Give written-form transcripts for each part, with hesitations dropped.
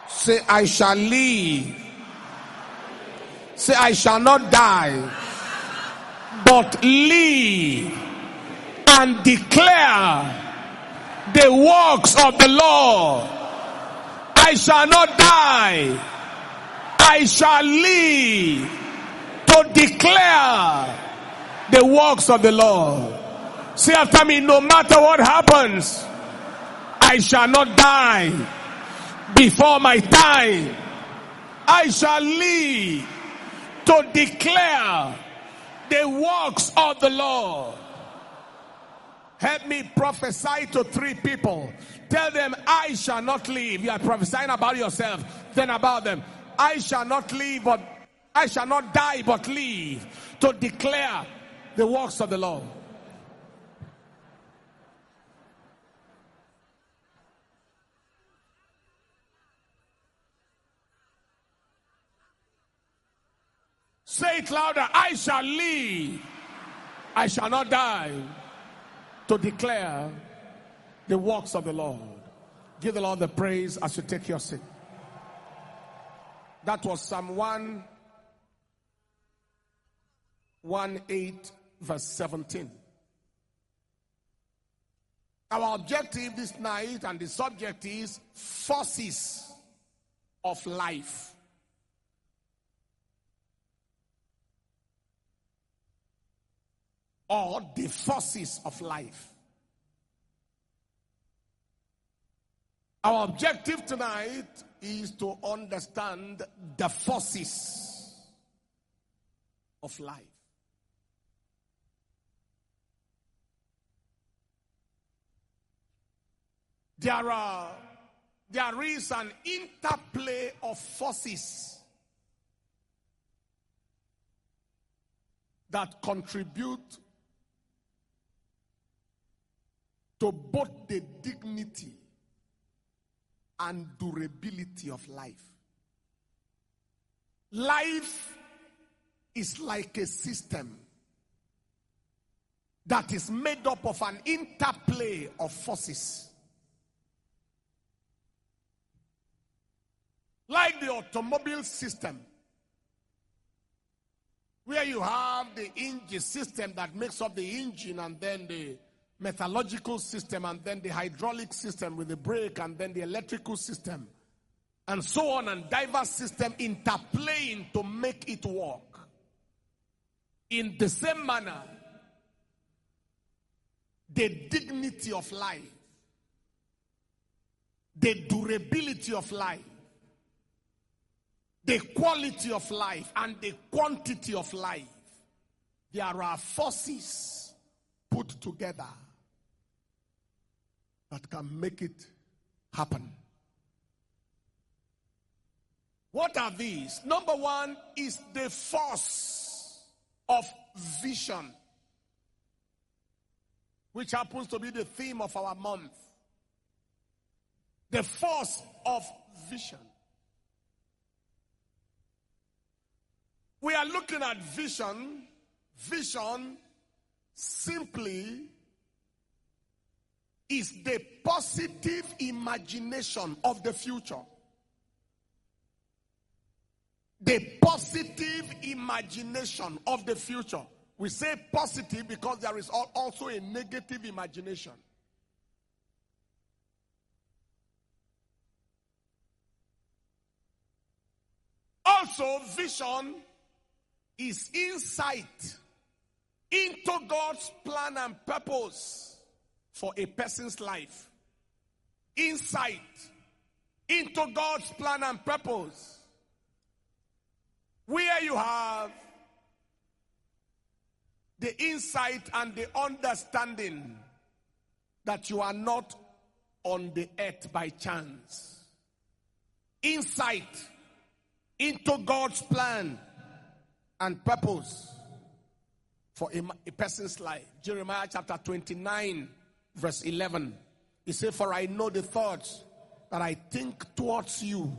Say, I shall live. Say, I shall not die, but live and declare the works of the Lord. I shall not die. I shall live to declare the works of the Lord. Say after me, no matter what happens, I shall not die before my time. I shall live to declare the works of the Lord. Help me prophesy to 3 people. Tell them, I shall not live. You are prophesying about yourself, then about them. I shall not live, but I shall not die, but live to declare the works of the Lord. Say it louder. I shall live. I shall not die to declare the works of the Lord. Give the Lord the praise as you take your seat. That was Psalm 118 verse 17. Our objective this night and the subject is forces of life. Or the forces of life. Our objective tonight is to understand the forces of life. There is an interplay of forces that contribute to both the dignity and durability of life. Life is like a system that is made up of an interplay of forces. Like the automobile system, where you have the engine system that makes up the engine, and then the metallurgical system, and then the hydraulic system with the brake, and then the electrical system, and so on, and diverse systems interplaying to make it work. In the same manner, the dignity of life, the durability of life, the quality of life, and the quantity of life, there are forces put together that can make it happen. What are these? Number one is the force of vision, which happens to be the theme of our month. The force of vision. We are looking at vision. Vision simply is the positive imagination of the future. The positive imagination of the future. We say positive because there is also a negative imagination. Also, vision is insight into God's plan and purpose for a person's life. Insight into God's plan and purpose. Where you have the insight and the understanding that you are not on the earth by chance. Insight into God's plan and purpose for a person's life. Jeremiah chapter 29 verse 11. He said, for I know the thoughts that I think towards you,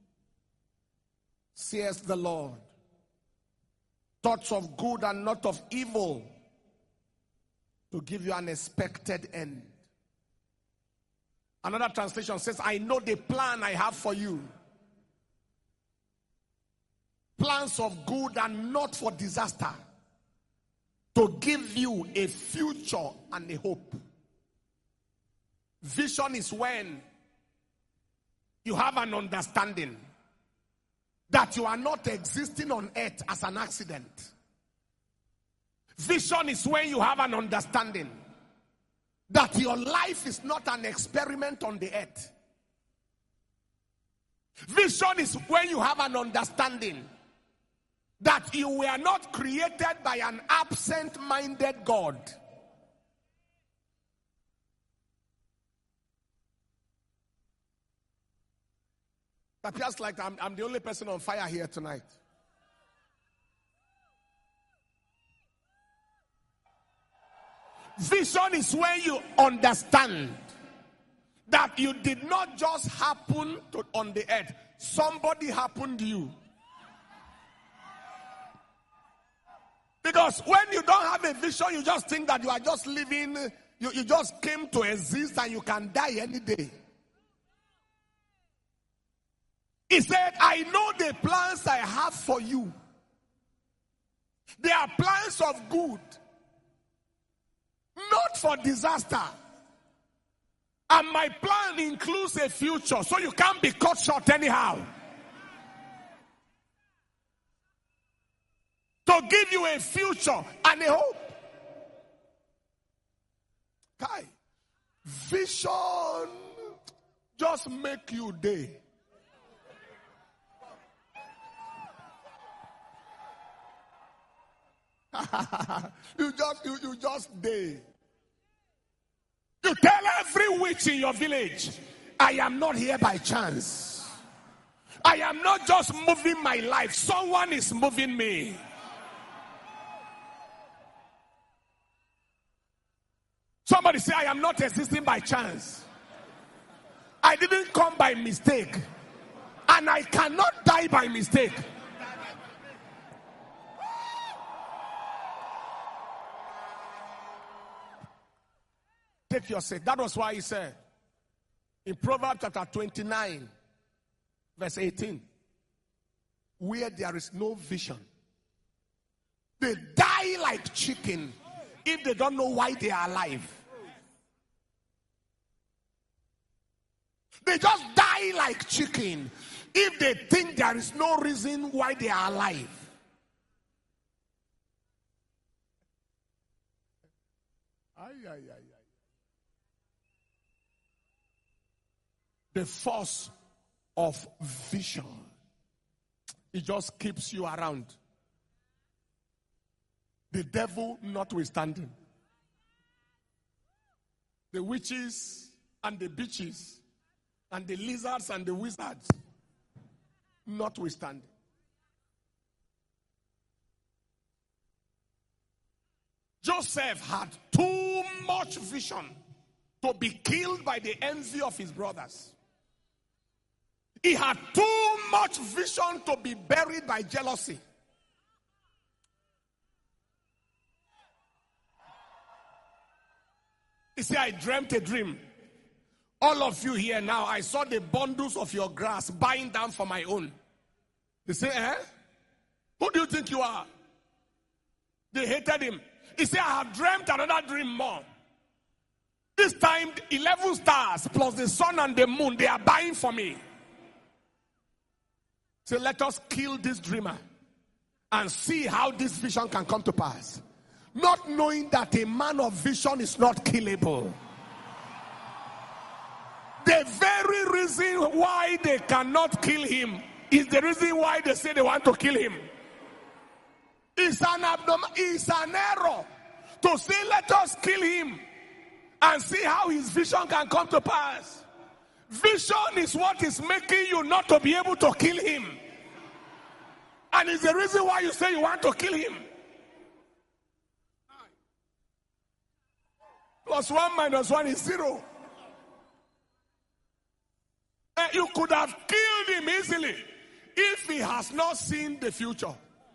says the Lord. Thoughts of good and not of evil, to give you an expected end. Another translation says, I know the plan I have for you, plans of good and not for disaster, to give you a future and a hope. Vision is when you have an understanding that you are not existing on earth as an accident. Vision is when you have an understanding that your life is not an experiment on the earth. Vision is when you have an understanding that you were not created by an absent-minded God. It appears like I'm the only person on fire here tonight. Vision is when you understand that you did not just happen on the earth. Somebody happened to you. Because when you don't have a vision, you just think that you are just living, you just came to exist and you can die any day. He said, I know the plans I have for you. They are plans of good, not for disaster. And my plan includes a future, so you can't be cut short anyhow. To give you a future and a hope. Kai, vision just make you day. you just day. You tell every witch in your village, I am not here by chance. I am not just moving my life. Someone is moving me. Somebody say, I am not existing by chance. I didn't come by mistake. And I cannot die by mistake. Take your seat. That was why he said in Proverbs chapter 29, verse 18, where there is no vision, they die like chicken if they don't know why they are alive. They just die like chicken if they think there is no reason why they are alive. The force of vision, it just keeps you around. The devil notwithstanding. The witches and the bitches and the lizards and the wizards notwithstanding. Joseph had too much vision to be killed by the envy of his brothers. He had too much vision to be buried by jealousy. He said, I dreamt a dream. All of you here now, I saw the bundles of your grass bowing down for my own. They say, who do you think you are? They hated him. He said, I have dreamt another dream more. This time, 11 stars plus the sun and the moon, they are buying for me. So let us kill this dreamer and see how this vision can come to pass. Not knowing that a man of vision is not killable. The very reason why they cannot kill him is the reason why they say they want to kill him. It's an error to say let us kill him and see how his vision can come to pass. Vision is what is making you not to be able to kill him. And it's the reason why you say you want to kill him. +1 - 1 is 0. You could have killed him easily if he has not seen the future.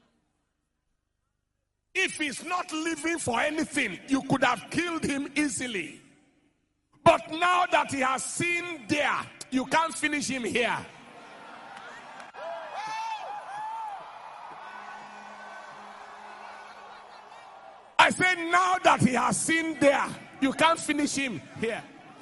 If he's not living for anything, you could have killed him easily. But now that he has seen there, you can't finish him here. say, now that he has sinned there, you can't finish him here.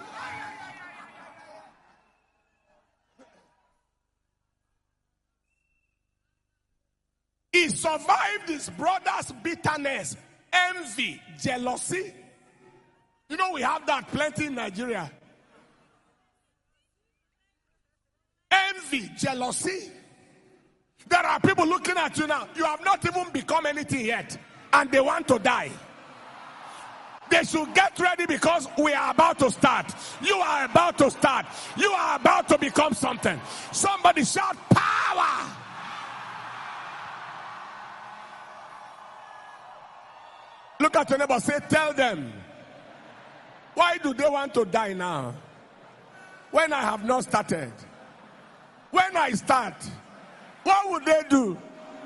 He survived his brother's bitterness, envy, jealousy. You know, we have that plenty in Nigeria. Envy, jealousy. There are people looking at you now. You have not even become anything yet, and they want to die. They should get ready because we are about to start. You are about to start. You are about to become something. Somebody shout power. Look at your neighbor, say, tell them. Why do they want to die now? When I have not started. When I start, what would they do?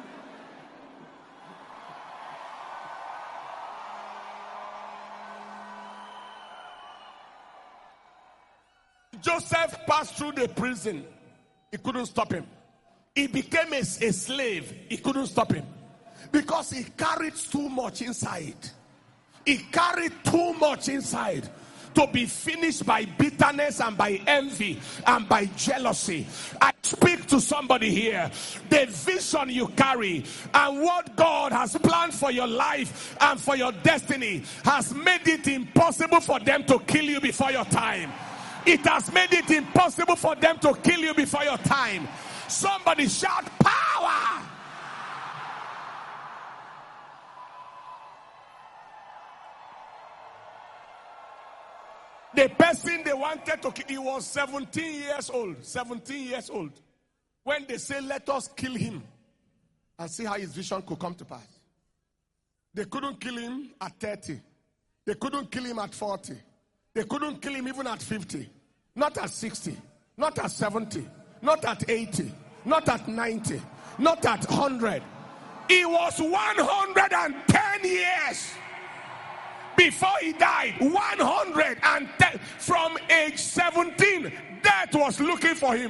Joseph passed through the prison. He couldn't stop him. He became a slave. He couldn't stop him. Because he carried too much inside. He carried too much inside to be finished by bitterness and by envy and by jealousy. I speak to somebody here. The vision you carry and what God has planned for your life and for your destiny has made it impossible for them to kill you before your time. It has made it impossible for them to kill you before your time. Somebody shout power. The person they wanted to kill, he was 17 years old. 17 years old. When they say, let us kill him and see how his vision could come to pass. They couldn't kill him at 30. They couldn't kill him at 40. They couldn't kill him even at 50. Not at 60. Not at 70. Not at 80. Not at 90. Not at 100. It was 110 years. Before he died, 110. From age 17, death was looking for him.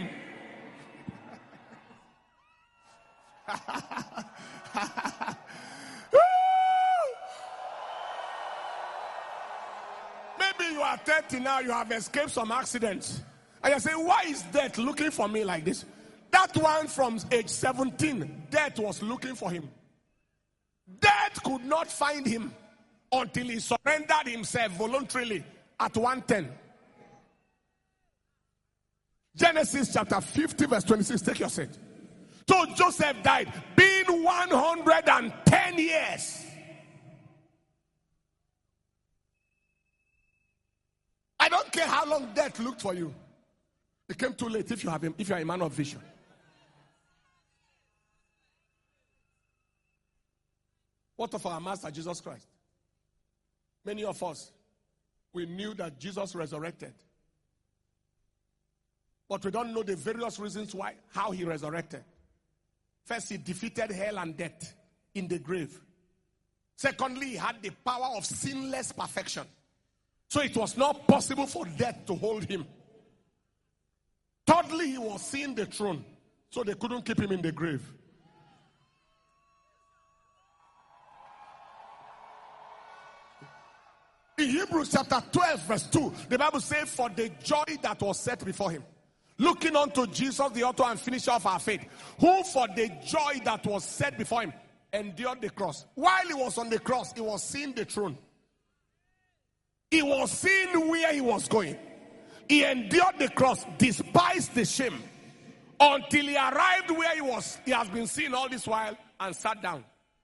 Maybe you are 30 now, you have escaped some accidents. And you say, why is death looking for me like this? That one from age 17, death was looking for him. Death could not find him until he surrendered himself voluntarily at 110. Genesis chapter 50 verse 26. Take your seat. So Joseph died being 110 years. I don't care how long death looked for you. It came too late if you are a man of vision. What of our Master Jesus Christ? Many of us, we knew that Jesus resurrected. But we don't know the various reasons why, how he resurrected. First, he defeated hell and death in the grave. Secondly, he had the power of sinless perfection. So it was not possible for death to hold him. Thirdly, he was seeing the throne. So they couldn't keep him in the grave. In Hebrews chapter 12 verse 2, the Bible says, for the joy that was set before him, looking unto Jesus, the author and finisher of our faith, who for the joy that was set before him, endured the cross. While he was on the cross, he was seeing the throne. He was seeing where he was going. He endured the cross, despised the shame, until he arrived where he was. He has been seeing all this while and sat down.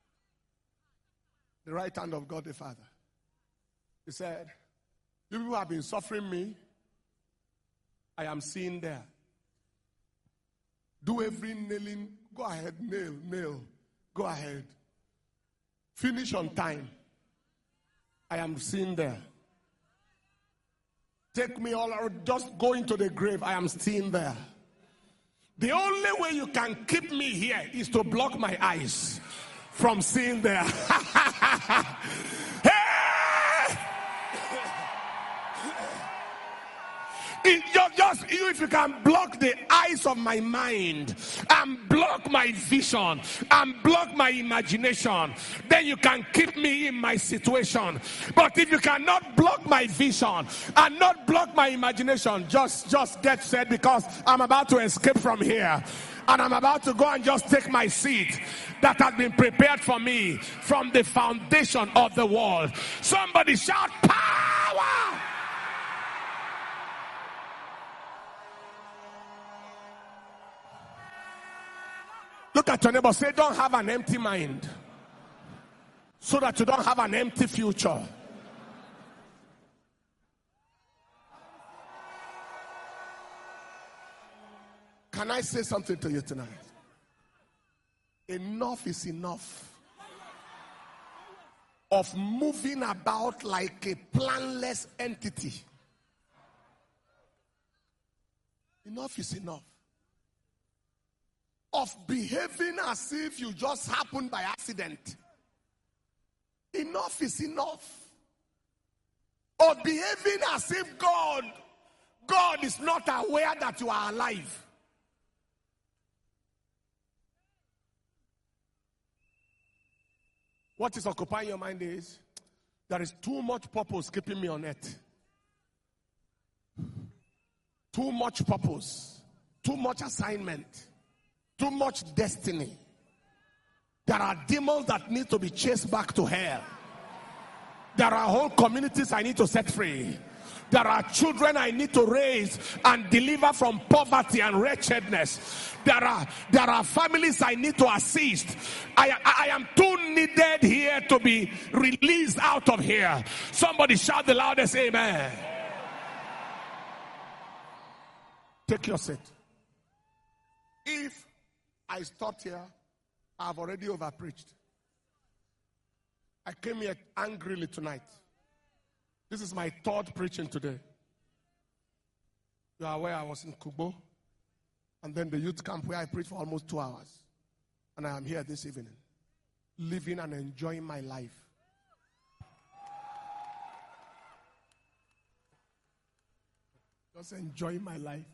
The right hand of God the Father. He said, you people have been suffering me. I am seeing there. Do every nailing. Go ahead, nail. Go ahead. Finish on time. I am seeing there. Take me all out. Just go into the grave. I am seeing there. The only way you can keep me here is to block my eyes from seeing there. Just you, if you can block the eyes of my mind and block my vision and block my imagination, then you can keep me in my situation. But if you cannot block my vision and not block my imagination, just get set, because I'm about to escape from here. And I'm about to go and just take my seat that has been prepared for me from the foundation of the world. Somebody shout power! Look at your neighbor, say, don't have an empty mind, so that you don't have an empty future. Can I say something to you tonight? Enough is enough of moving about like a planless entity. Enough is enough of behaving as if you just happened by accident. Enough is enough of behaving as if God is not aware that you are alive. What is occupying your mind is, there is too much purpose keeping me on earth. Too much purpose, too much assignment, too much destiny. There are demons that need to be chased back to hell. There are whole communities I need to set free. There are children I need to raise and deliver from poverty and wretchedness. There are families I need to assist. I am too needed here to be released out of here. Somebody shout the loudest amen. Take your seat. If I stopped here, I've already overpreached. I came here angrily tonight. This is my third preaching today. You are aware I was in Kubo, and then the youth camp where I preached for almost 2 hours. And I am here this evening, living and enjoying my life. Just enjoying my life.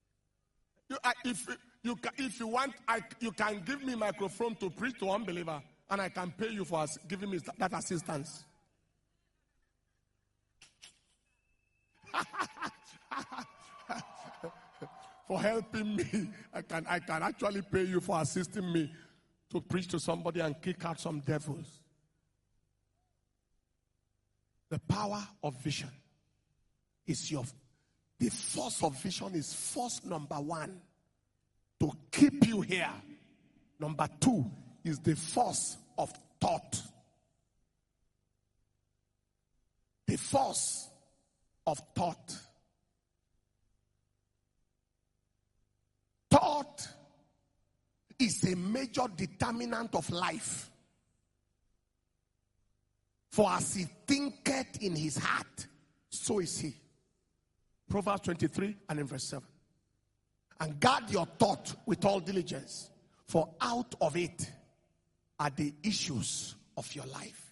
If you want, you can give me a microphone to preach to unbeliever, and I can pay you for giving me that assistance. For helping me, I can actually pay you for assisting me to preach to somebody and kick out some devils. The power of vision is the force of vision is force number one to keep you here. Number two is the force of thought. The force of thought. Thought is a major determinant of life. For as he thinketh in his heart, so is he. Proverbs 23 and in verse 7. And guard your thought with all diligence, for out of it are the issues of your life.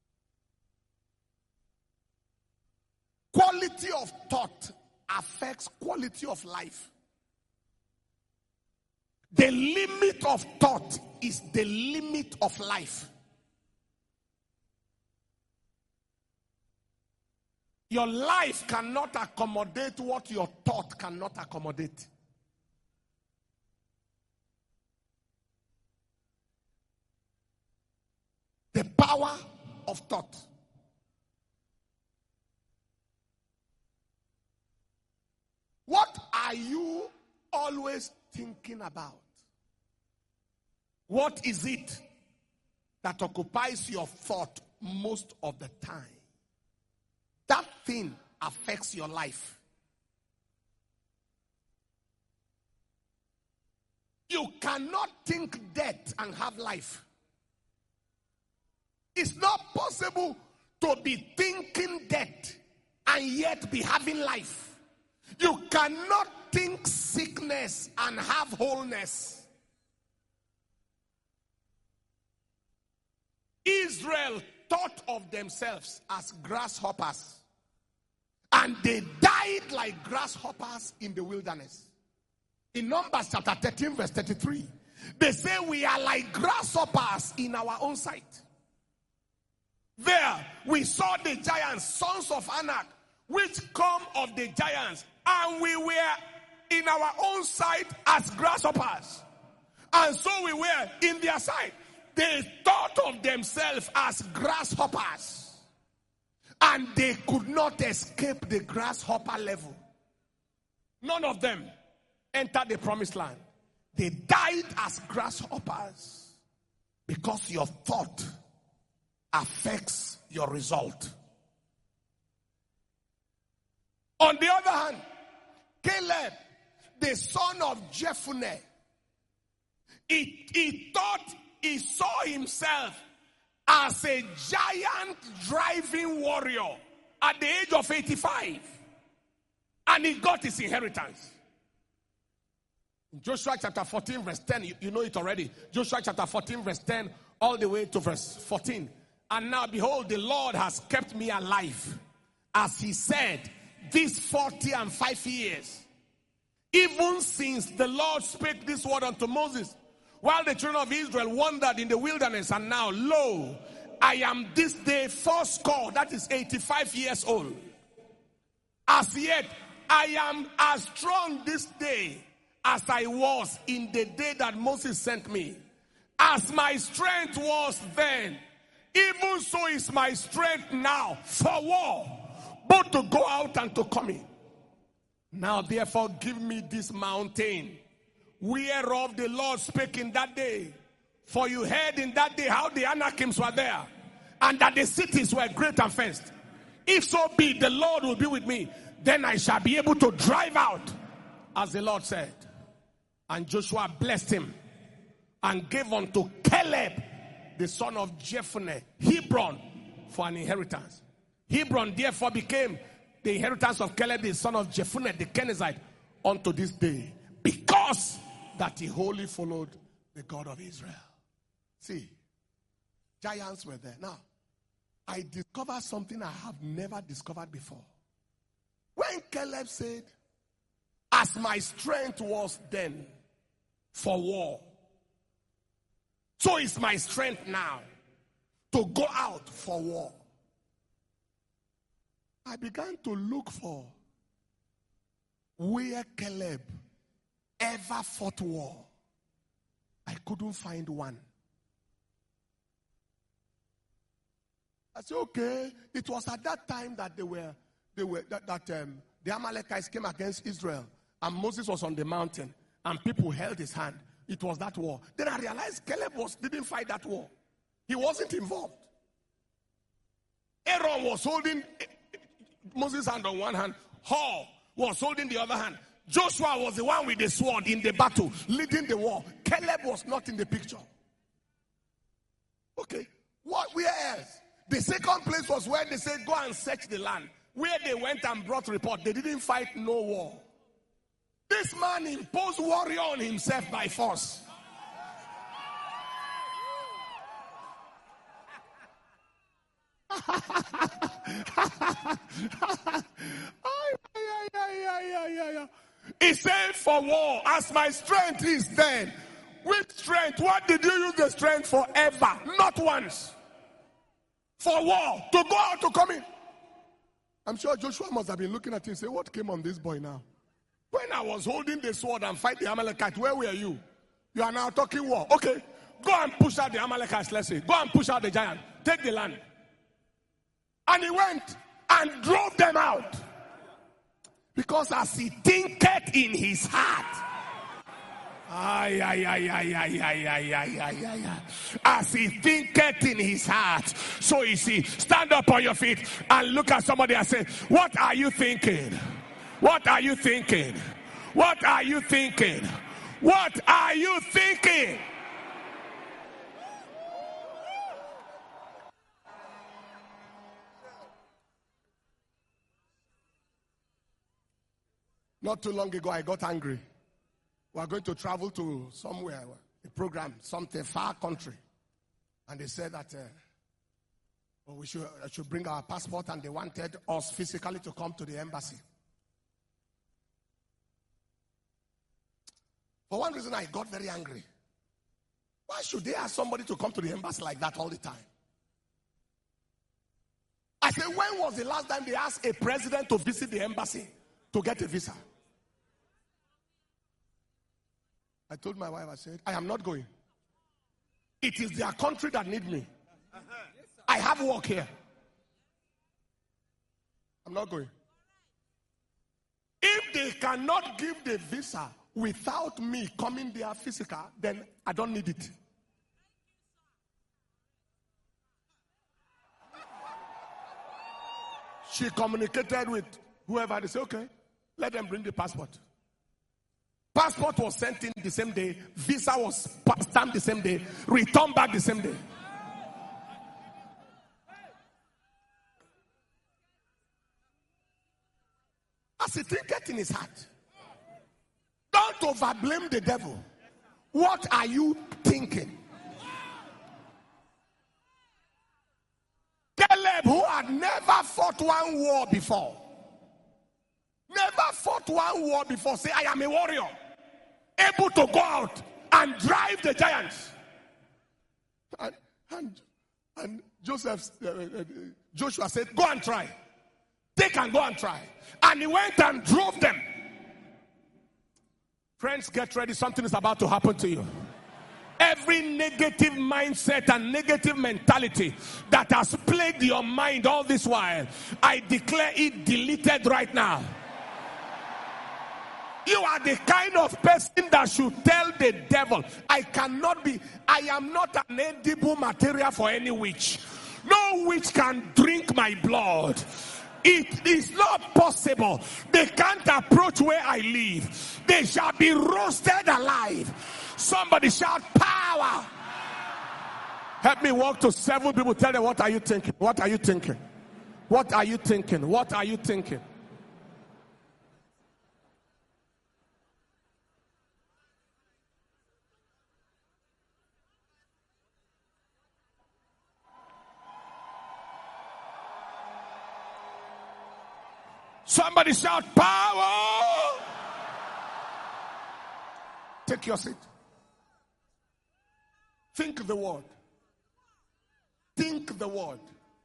Quality of thought affects quality of life. The limit of thought is the limit of life. Your life cannot accommodate what your thought cannot accommodate. The power of thought. What are you always thinking about? What is it that occupies your thought most of the time? That thing affects your life. You cannot think death and have life. It's not possible to be thinking death and yet be having life. You cannot think sickness and have wholeness. Israel thought of themselves as grasshoppers and they died like grasshoppers in the wilderness. In Numbers chapter 13 verse 33, they say we are like grasshoppers in our own sight. There we saw the giants, sons of Anak, which come of the giants, and we were in our own sight as grasshoppers. And so we were in their sight. They thought of themselves as grasshoppers. And they could not escape the grasshopper level. None of them entered the promised land. They died as grasshoppers because your thought affects your result. On the other hand, Caleb, the son of Jephunneh, he thought he saw himself as a giant driving warrior at the age of 85. And he got his inheritance. In Joshua chapter 14 verse 10, you know it already. Joshua chapter 14 verse 10 all the way to verse 14. And now behold, the Lord has kept me alive, as he said, these 45 years. Even since the Lord spake this word unto Moses, while the children of Israel wandered in the wilderness, and now, lo, I am this day fourscore, that is 85 years old. As yet, I am as strong this day as I was in the day that Moses sent me. As my strength was then, even so is my strength now for war, both to go out and to come in. Now therefore give me this mountain, whereof the Lord spake in that day. For you heard in that day how the Anakims were there, and that the cities were great and fenced. If so be the Lord will be with me, then I shall be able to drive out, as the Lord said. And Joshua blessed him, and gave unto Caleb, the son of Jephunneh, Hebron for an inheritance. Hebron therefore became the inheritance of Caleb, the son of Jephunneh, the Kenizzite, unto this day, because that he wholly followed the God of Israel. See, giants were there. Now, I discovered something I have never discovered before. When Caleb said, as my strength was then for war, so is my strength now to go out for war. I began to look for where Caleb ever fought war. I couldn't find one. I said, okay, it was at that time that the Amalekites came against Israel, and Moses was on the mountain, and people held his hand. It was that war. Then I realized Caleb didn't fight that war. He wasn't involved. Aaron was holding Moses' hand on one hand. Hur was holding the other hand. Joshua was the one with the sword in the battle, leading the war. Caleb was not in the picture. Okay, where else? The second place was where they said, go and search the land. Where they went and brought report. They didn't fight no war. This man imposed warrior on himself by force. He said, for war, as my strength is then. With strength, what did you use the strength for? Ever, not once. For war, to go out, to come in. I'm sure Joshua must have been looking at him and say, what came on this boy now? When I was holding the sword and fight the Amalekites, where were you? You are now talking war. Okay, go and push out the Amalekites, let's say. Go and push out the giant. Take the land. And he went and drove them out. Because as he thinketh in his heart, as he thinketh in his heart, so is he. Stand up on your feet and look at somebody and say, what are you thinking? What are you thinking? What are you thinking? What are you thinking? Not too long ago, I got angry. We are going to travel to somewhere, a program, something far country. And they said that we should bring our passport, and they wanted us physically to come to the embassy. For one reason, I got very angry. Why should they ask somebody to come to the embassy like that all the time? I said, when was the last time they asked a president to visit the embassy to get a visa? I told my wife, I said, I am not going. It is their country that need me. I have work here. I'm not going. If they cannot give the visa without me coming there physical, then I don't need it. She communicated with whoever. They said, okay, let them bring the passport. Passport was sent in the same day. Visa was stamped the same day. Returned back the same day. As he thinketh in his heart. Don't overblame the devil. What are you thinking? Caleb, who had never fought one war before. Never fought one war before. Say, I am a warrior. Able to go out and drive the giants. And Joshua said, go and try. Take and go and try. And he went and drove them. Friends, get ready. Something is about to happen to you. Every negative mindset and negative mentality that has plagued your mind all this while, I declare it deleted right now. You are the kind of person that should tell the devil, I am not an edible material for any witch. No witch can drink my blood. It is not possible. They can't approach where I live. They shall be roasted alive. Somebody shout power. Help me walk to 7 people. Tell them, what are you thinking? What are you thinking? What are you thinking? What are you thinking? Somebody shout power. Take your seat. Think the word. Think the word.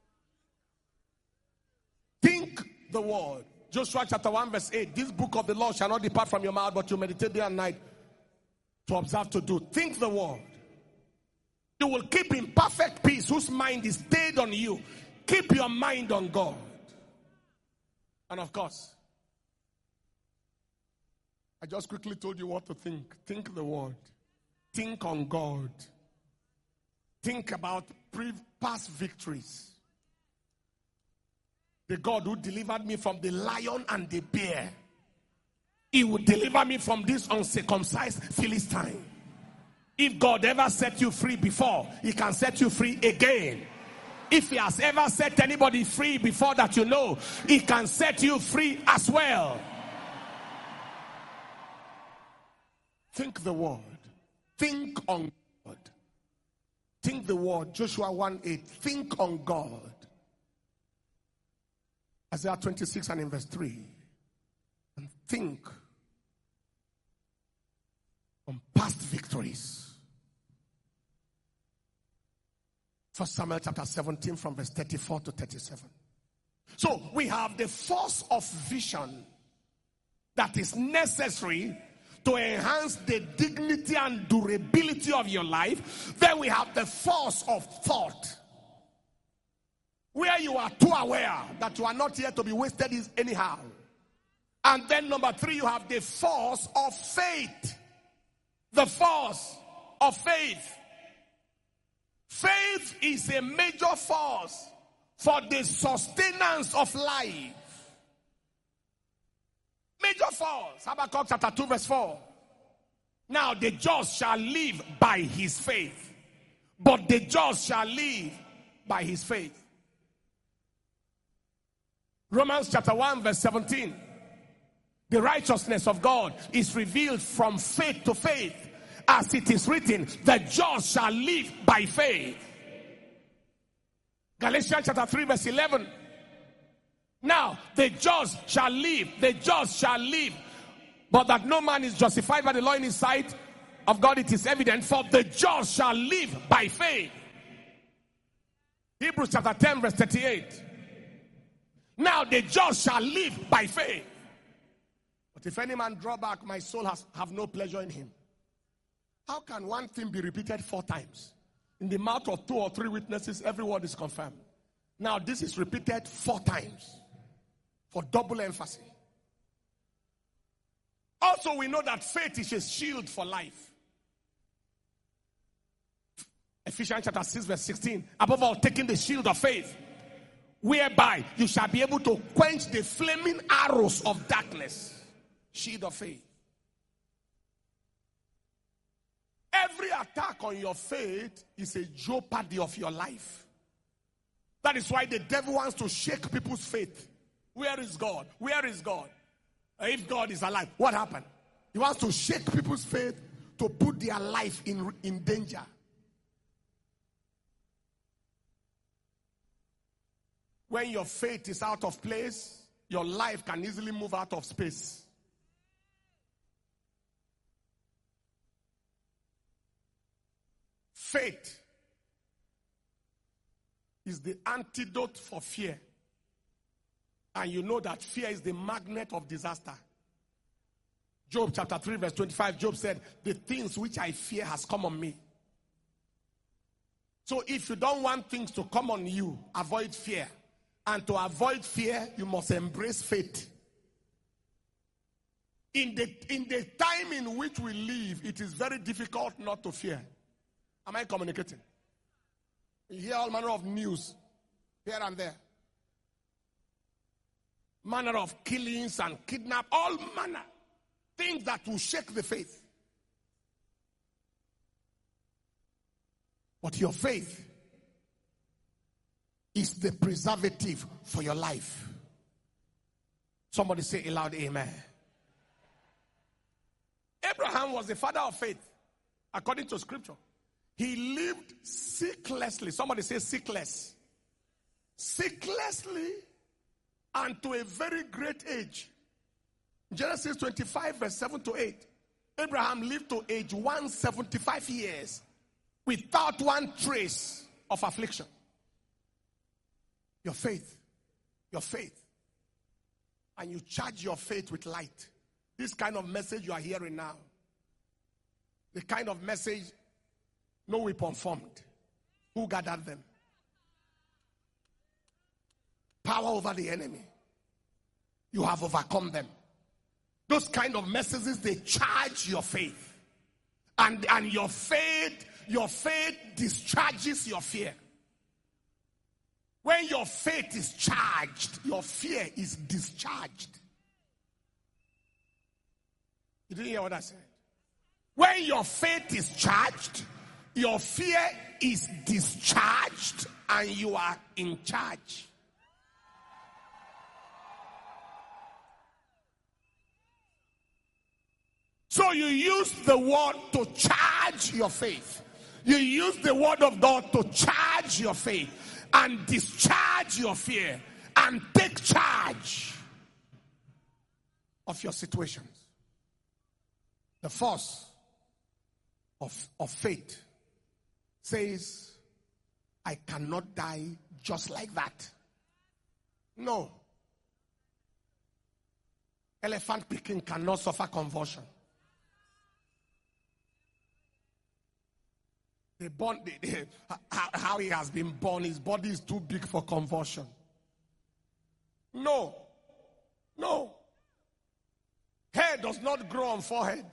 Think the word. Joshua chapter 1 verse 8. This book of the law shall not depart from your mouth, but you meditate day and night to observe to do. Think the word. You will keep in perfect peace whose mind is stayed on you. Keep your mind on God. And of course, I just quickly told you what to think. Think the word. Think on God. Think about past victories. The God who delivered me from the lion and the bear, he will deliver me from this uncircumcised Philistine. If God ever set you free before, he can set you free again. If he has ever set anybody free before that, you know, he can set you free as well. Think the word. Think on God. Think the word. Joshua 1:8. Think on God. Isaiah 26 and in verse 3. And think on past victories. 1 Samuel chapter 17 from verse 34 to 37. So we have the force of vision that is necessary to enhance the dignity and durability of your life. Then we have the force of thought, where you are too aware that you are not here to be wasted anyhow. And then number 3, you have the force of faith. The force of faith. Faith is a major force for the sustenance of life. Major force. Habakkuk chapter 2 verse 4. Now the just shall live by his faith. But the just shall live by his faith. Romans chapter 1 verse 17. The righteousness of God is revealed from faith to faith. As it is written, the just shall live by faith. Galatians chapter 3 verse 11. Now, the just shall live, the just shall live. But that no man is justified by the law in his sight of God, it is evident, for the just shall live by faith. Hebrews chapter 10 verse 38. Now the just shall live by faith. But if any man draw back, my soul have no pleasure in him. How can one thing be repeated 4 times? In the mouth of 2 or 3 witnesses, every word is confirmed. Now this is repeated 4 times for double emphasis. Also, we know that faith is a shield for life. Ephesians chapter 6 verse 16. Above all, taking the shield of faith, whereby you shall be able to quench the flaming arrows of darkness. Shield of faith. Every attack on your faith is a jeopardy of your life. That is why the devil wants to shake people's faith. Where is God? Where is God? If God is alive, what happened? He wants to shake people's faith to put their life in danger. When your faith is out of place, your life can easily move out of space. Faith is the antidote for fear. And you know that fear is the magnet of disaster. Job chapter 3 verse 25, Job said, the things which I fear has come on me. So if you don't want things to come on you, avoid fear. And to avoid fear, you must embrace faith. In the time in which we live, it is very difficult not to fear. Am I communicating? You hear all manner of news here and there. Manner of killings and kidnap, all manner. Things that will shake the faith. But your faith is the preservative for your life. Somebody say aloud, amen. Abraham was the father of faith, according to scripture. He lived sicklessly. Somebody say sickless. Sicklessly and to a very great age. Genesis 25 verse 7 to 8. Abraham lived to age 175 years without one trace of affliction. Your faith. And you charge your faith with light. This kind of message you are hearing now. The kind of message no weapon formed. Who gathered them? Power over the enemy. You have overcome them. Those kind of messages, they charge your faith. And your faith discharges your fear. When your faith is charged, your fear is discharged. You didn't hear what I said? When your faith is charged, your fear is discharged and you are in charge. So you use the word to charge your faith. You use the word of God to charge your faith and discharge your fear and take charge of your situations. The force of faith says, I cannot die just like that. No. Elephant picking cannot suffer convulsion. How he has been born, his body is too big for convulsion. No. Hair does not grow on forehead.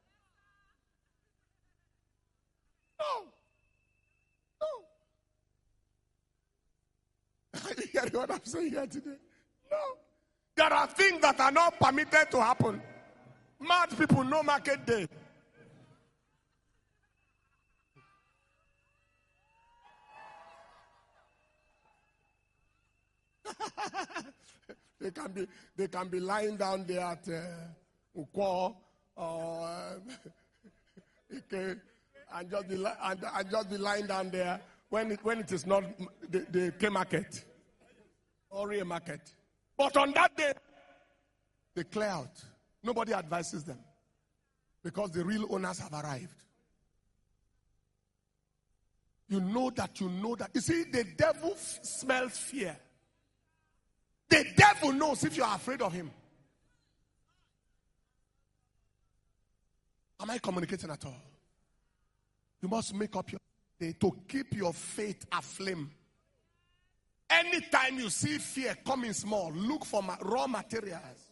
No. You hear what I'm saying here today? No. There are things that are not permitted to happen. Mad people, no market day. They can be lying down there at Ukwo or and just be lying down there when it is not the K market or real market. But on that day, they clear out. Nobody advises them because the real owners have arrived. You know that. You see, the devil smells fear. The devil knows if you are afraid of him. Am I communicating at all? You must make up your day to keep your faith aflame. Anytime you see fear coming small, look for raw materials.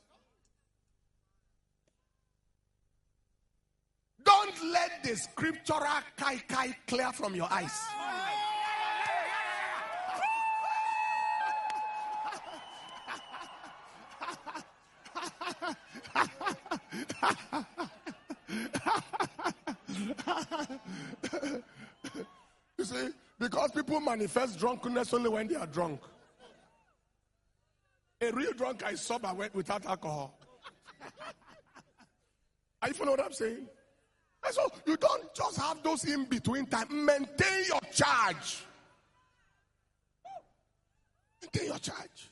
Don't let the scriptural kai clear from your eyes. You see, because people manifest drunkenness only when they are drunk. A real drunk is sober without alcohol. Are you following what I'm saying? And so you don't just have those in between time. Maintain your charge. Maintain your charge.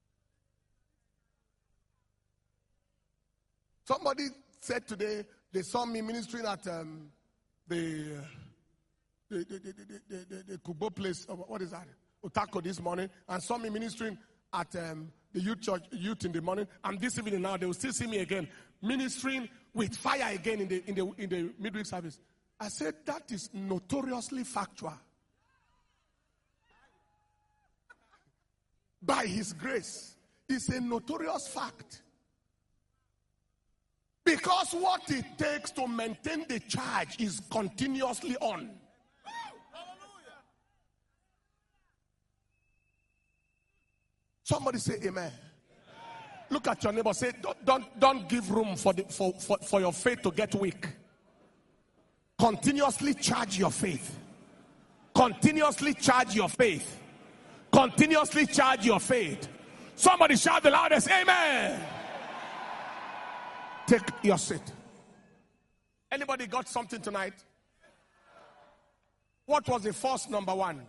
Somebody said today they saw me ministering at the Kubo place. What is that? Otako this morning, and saw me ministering at the youth in the morning. And this evening now they will still see me again ministering with fire again in the midweek service. I said that is notoriously factual. By His grace, it's a notorious fact. Because what it takes to maintain the charge is continuously on. Somebody say amen. Look at your neighbor. Say, don't give room for your faith to get weak. Continuously charge your faith. Continuously charge your faith. Continuously charge your faith. Somebody shout the loudest, amen. Take your seat. Anybody got something tonight? What was the force number 1?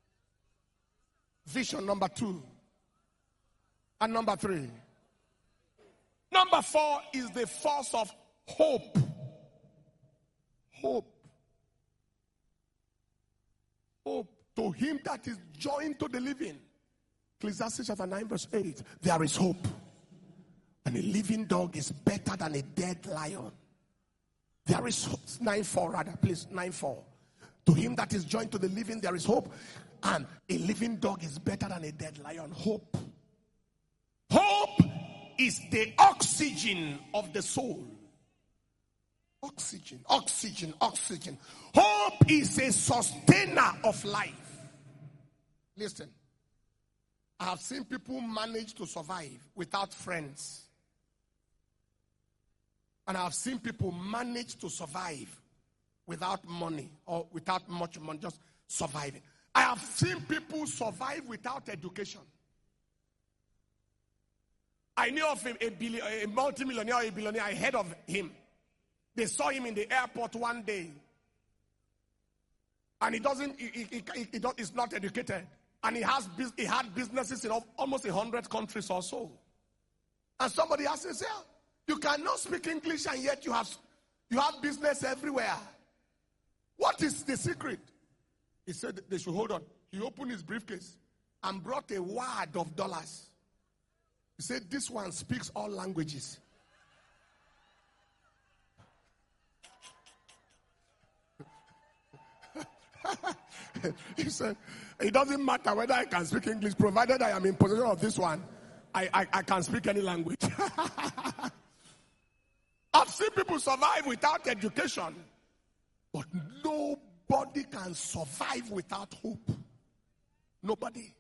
Vision number 2. And number 3. Number 4 is the force of hope. Hope. Hope. To him that is joined to the living. Ecclesiastes chapter 9 verse 8. There is hope. And a living dog is better than a dead lion. There is hope. 9:4 rather, please. 9:4. To him that is joined to the living, there is hope. And a living dog is better than a dead lion. Hope. Hope is the oxygen of the soul. Oxygen, oxygen, oxygen. Hope is a sustainer of life. Listen. I have seen people manage to survive without friends. And I have seen people manage to survive without money or without much money, just surviving. I have seen people survive without education. I knew of a multimillionaire or a billionaire. I heard of him. They saw him in the airport one day. And he's not educated. And he had businesses in almost 100 countries or so. And somebody asked him, you cannot speak English and yet you have business everywhere. What is the secret? He said they should hold on. He opened his briefcase and brought a wad of dollars. He said, this one speaks all languages. He said, it doesn't matter whether I can speak English, provided I am in possession of this one, I can speak any language. I've seen people survive without education, but nobody can survive without hope. Nobody.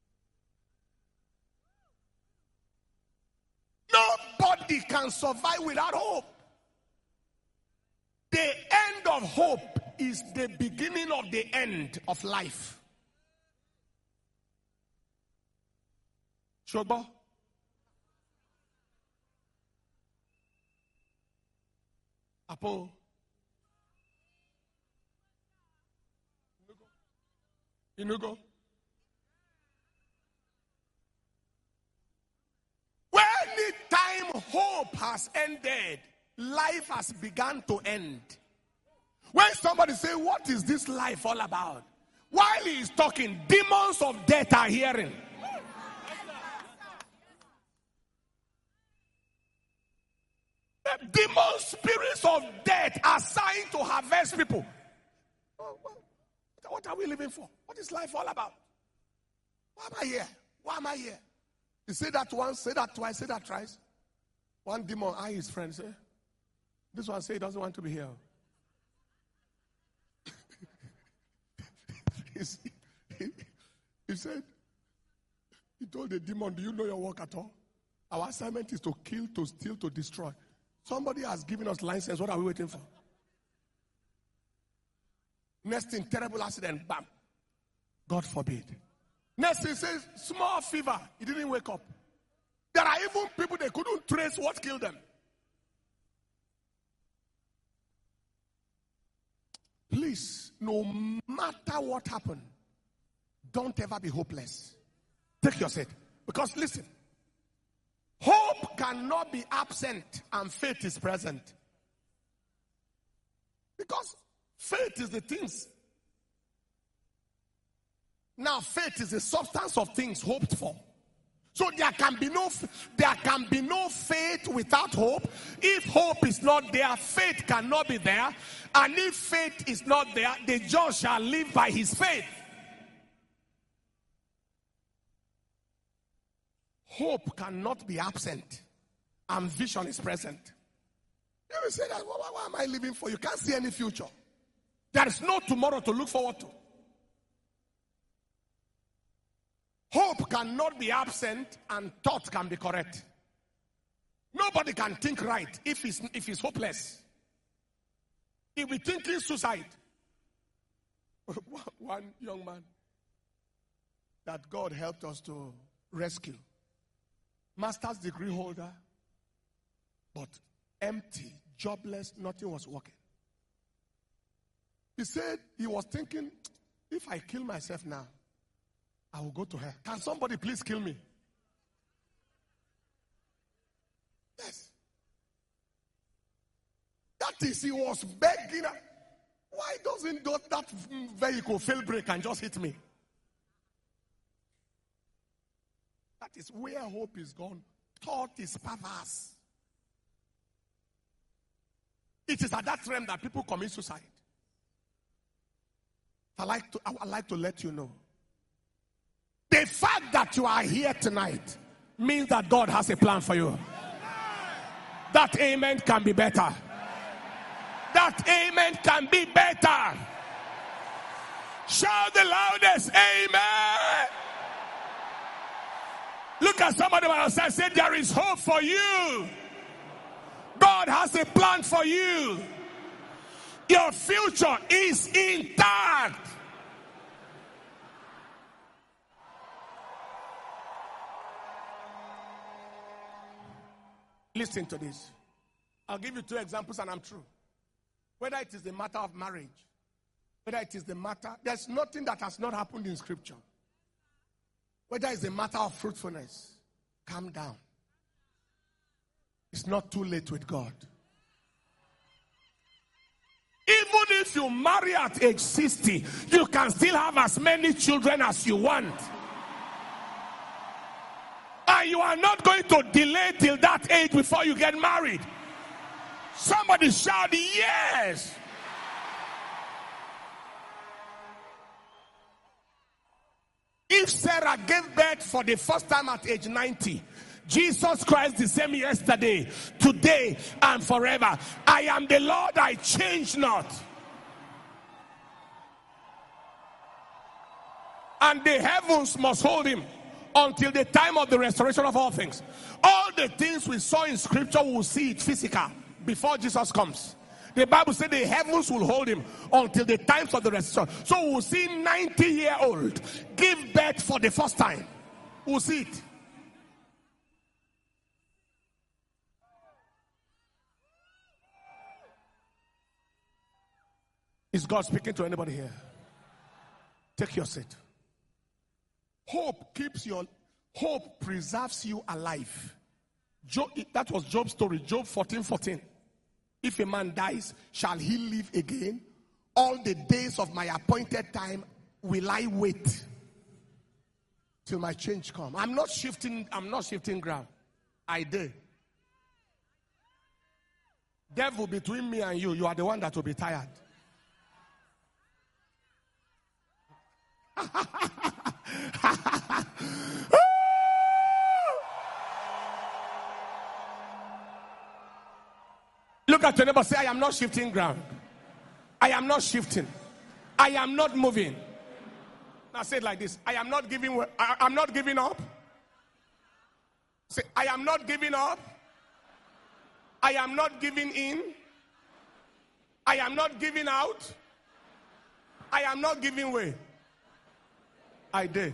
Nobody can survive without hope. The end of hope is the beginning of the end of life. Shobo? Apo? You know, go. Anytime hope has ended, life has begun to end. When somebody say, what is this life all about? While he is talking, demons of death are hearing. The demon spirits of death are assigned to harvest people. What are we living for? What is life all about? Why am I here? Why am I here? You say that once, say that twice, say that thrice. One demon eyed his friend, say, this one say he doesn't want to be here. He said, he told the demon, do you know your work at all? Our assignment is to kill, to steal, to destroy. Somebody has given us license. What are we waiting for? Next thing, terrible accident, bam. God forbid. Next thing says, small fever. He didn't wake up. There are even people they couldn't trace what killed them. Please, no matter what happened, don't ever be hopeless. Take your seat. Because listen, hope cannot be absent and faith is present. Because faith is the things. Now faith is the substance of things hoped for. So there can be no faith without hope. If hope is not there, faith cannot be there. And if faith is not there, the just shall live by his faith. Hope cannot be absent and vision is present. You will say that, why am I living for? You can't see any future. There is no tomorrow to look forward to. Hope cannot be absent and thought can be correct. Nobody can think right if he's hopeless. He'll be thinking suicide. One young man that God helped us to rescue, master's degree holder, but empty, jobless, nothing was working. He said he was thinking, if I kill myself now, I will go to hell. Can somebody please kill me? Yes. That is, he was begging. Why doesn't that vehicle fail brake and just hit me? That is where hope is gone. Thought is perverse. It is at that realm that people commit suicide. I'd like to let you know. The fact that you are here tonight means that God has a plan for you. That amen can be better. That amen can be better. Shout the loudest amen. Look at somebody else and say, there is hope for you. God has a plan for you. Your future is intact. Listen to this. I'll give you 2 examples and I'm through. Whether it is the matter of marriage, whether it is the matter, there's nothing that has not happened in scripture. Whether it's a matter of fruitfulness, calm down. It's not too late with God. Even if you marry at age 60, you can still have as many children as you want. And you are not going to delay till that age before you get married. Somebody shout yes. If Sarah gave birth for the first time at age 90, Jesus Christ the same yesterday, today, and forever. I am the Lord, I change not. And the heavens must hold him until the time of the restoration of all things. All the things we saw in scripture, we will see it physical before Jesus comes. The Bible said the heavens will hold him until the times of the restoration. So we'll see 90-year-old give birth for the first time. We'll see it. Is God speaking to anybody here? Take your seat. Hope preserves you alive. That was Job's story, Job 14:14. If a man dies, shall he live again? All the days of my appointed time will I wait till my change come. I'm not shifting ground. I did. Devil, between me and you are the one that will be tired. Look at your neighbor, say, I am not shifting ground. I am not shifting. I am not moving. Now say it like this. I'm not giving up. Say, I am not giving up. I am not giving in. I am not giving out. I am not giving way. I did.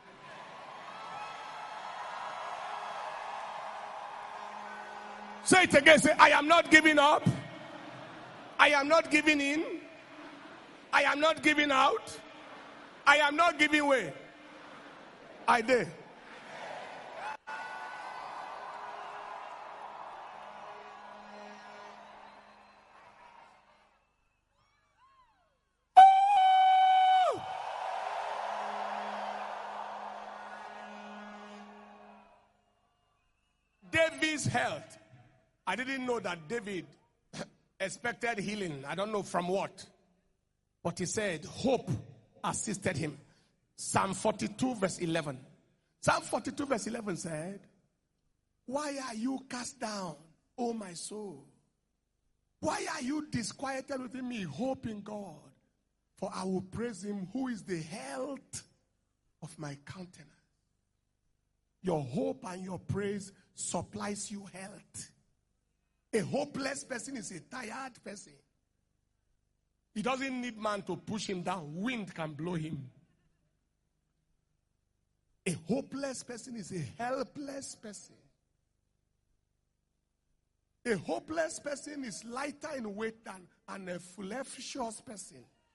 Say it again. Say, I am not giving up. I am not giving in. I am not giving out. I am not giving way. I did. David's health. I didn't know that David expected healing. I don't know from what. But he said, hope assisted him. Psalm 42 verse 11. Psalm 42 verse 11 said, why are you cast down, O my soul? Why are you disquieted within me? Hope in God. For I will praise him who is the health of my countenance. Your hope and your praise supplies you health. A hopeless person is a tired person. He doesn't need man to push him down. Wind can blow him. A hopeless person is a helpless person. A hopeless person is lighter in weight than a fleshless person.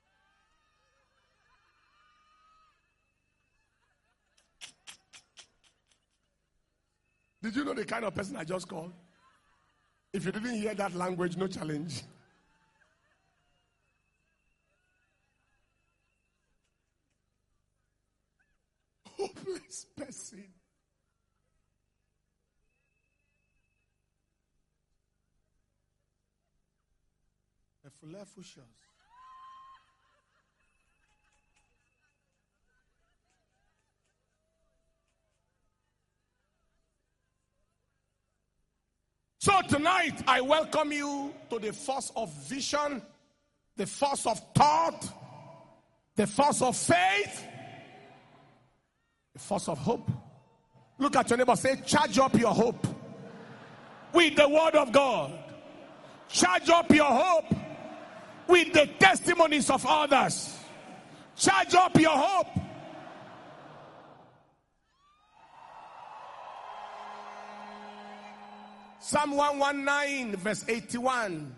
Did you know the kind of person I just called? If you didn't hear that language, no challenge. Hopeless person. A fleshless. So tonight, I welcome you to the force of vision, the force of thought, the force of faith, the force of hope. Look at your neighbor, say, charge up your hope with the word of God. Charge up your hope with the testimonies of others. Charge up your hope. Psalm 119 verse 81.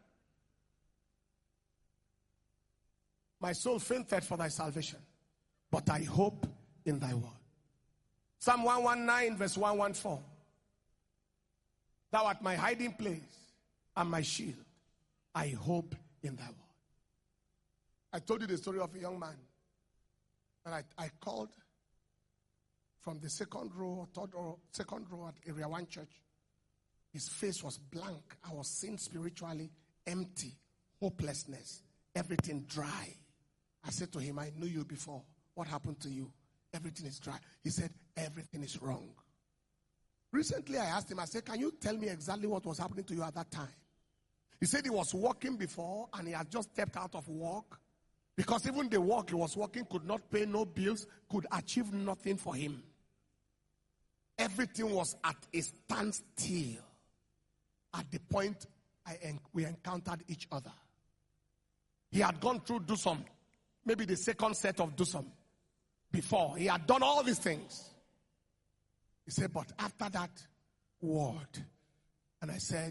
My soul fainted for thy salvation, but I hope in thy word. Psalm 119 verse 114. Thou art my hiding place and my shield. I hope in thy word. I told you the story of a young man that I called from the second row at Area 1 church. His face was blank. I was seen spiritually empty, hopelessness, everything dry. I said to him, I knew you before. What happened to you? Everything is dry. He said, everything is wrong. Recently, I asked him, I said, can you tell me exactly what was happening to you at that time? He said he was working before and he had just stepped out of work because even the work he was working could not pay no bills, could achieve nothing for him. Everything was at a standstill. At the point we encountered each other. He had gone through Dusum, maybe the second set of Dusum before. He had done all these things. He said, but after that word, and I said,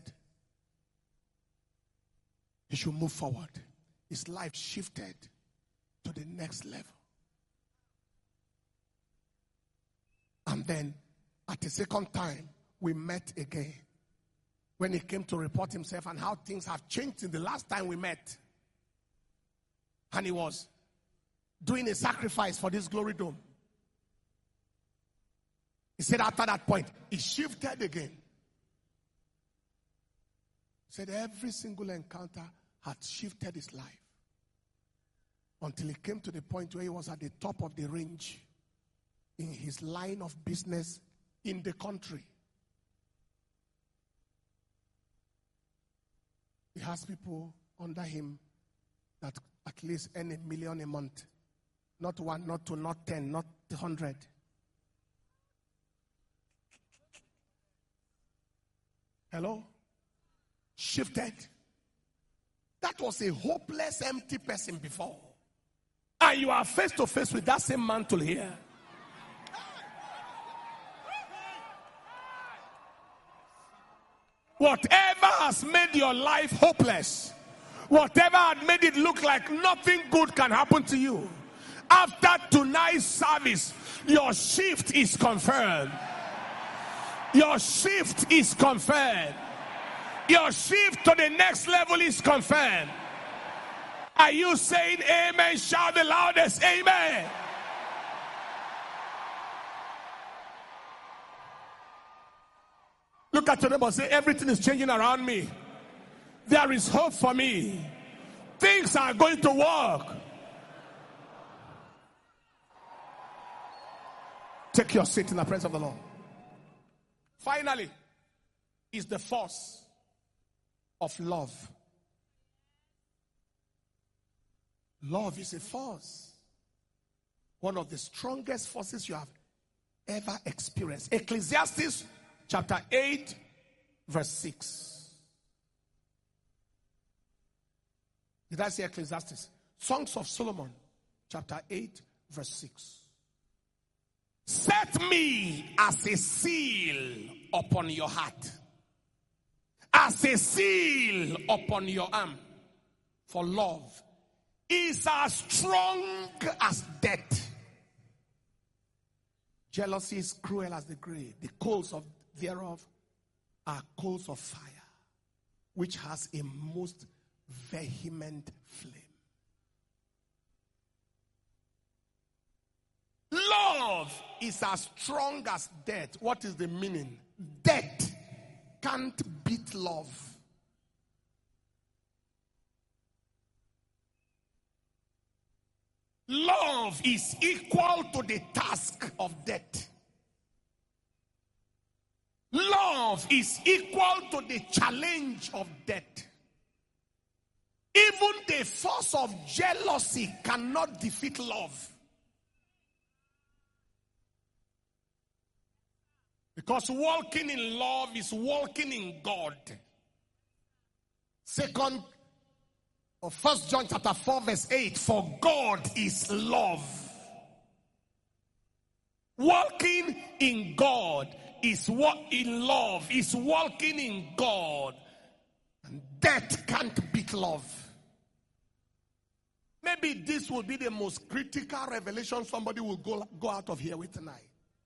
he should move forward. His life shifted to the next level. And then at the second time, we met again. When he came to report himself and how things have changed since the last time we met. And he was doing a sacrifice for this glory dome. He said after that point, he shifted again. He said every single encounter had shifted his life. Until he came to the point where he was at the top of the range in his line of business in the country. He has people under him that at least earn $1 million a month. Not 1, not 2, not 10, not 100. Hello? Shifted. That was a hopeless, empty person before. And you are face to face with that same mantle here. Whatever has made your life hopeless, whatever had made it look like nothing good can happen to you, after tonight's service, your shift is confirmed. Your shift is confirmed. Your shift to the next level is confirmed. Are you saying amen? Shout the loudest, amen. Look at your neighbor and say, everything is changing around me. There is hope for me. Things are going to work. Take your seat in the presence of the Lord. Finally, is the force of love. Love is a force. One of the strongest forces you have ever experienced. Ecclesiastes chapter 8, verse 6. Did I say Ecclesiastes? Songs of Solomon, chapter 8, verse 6. Set me as a seal upon your heart, as a seal upon your arm, for love is as strong as death. Jealousy is cruel as the grave. The coals of thereof are coals of fire, which has a most vehement flame. Love is as strong as death. What is the meaning? Death can't beat love. Love is equal to the task of death. Love is equal to the challenge of death. Even the force of jealousy cannot defeat love. Because walking in love is walking in God. First John chapter 4 verse 8, for God is love. Walking in God is what in love is walking in God. And death can't beat love. Maybe this will be the most critical revelation somebody will go out of here with tonight.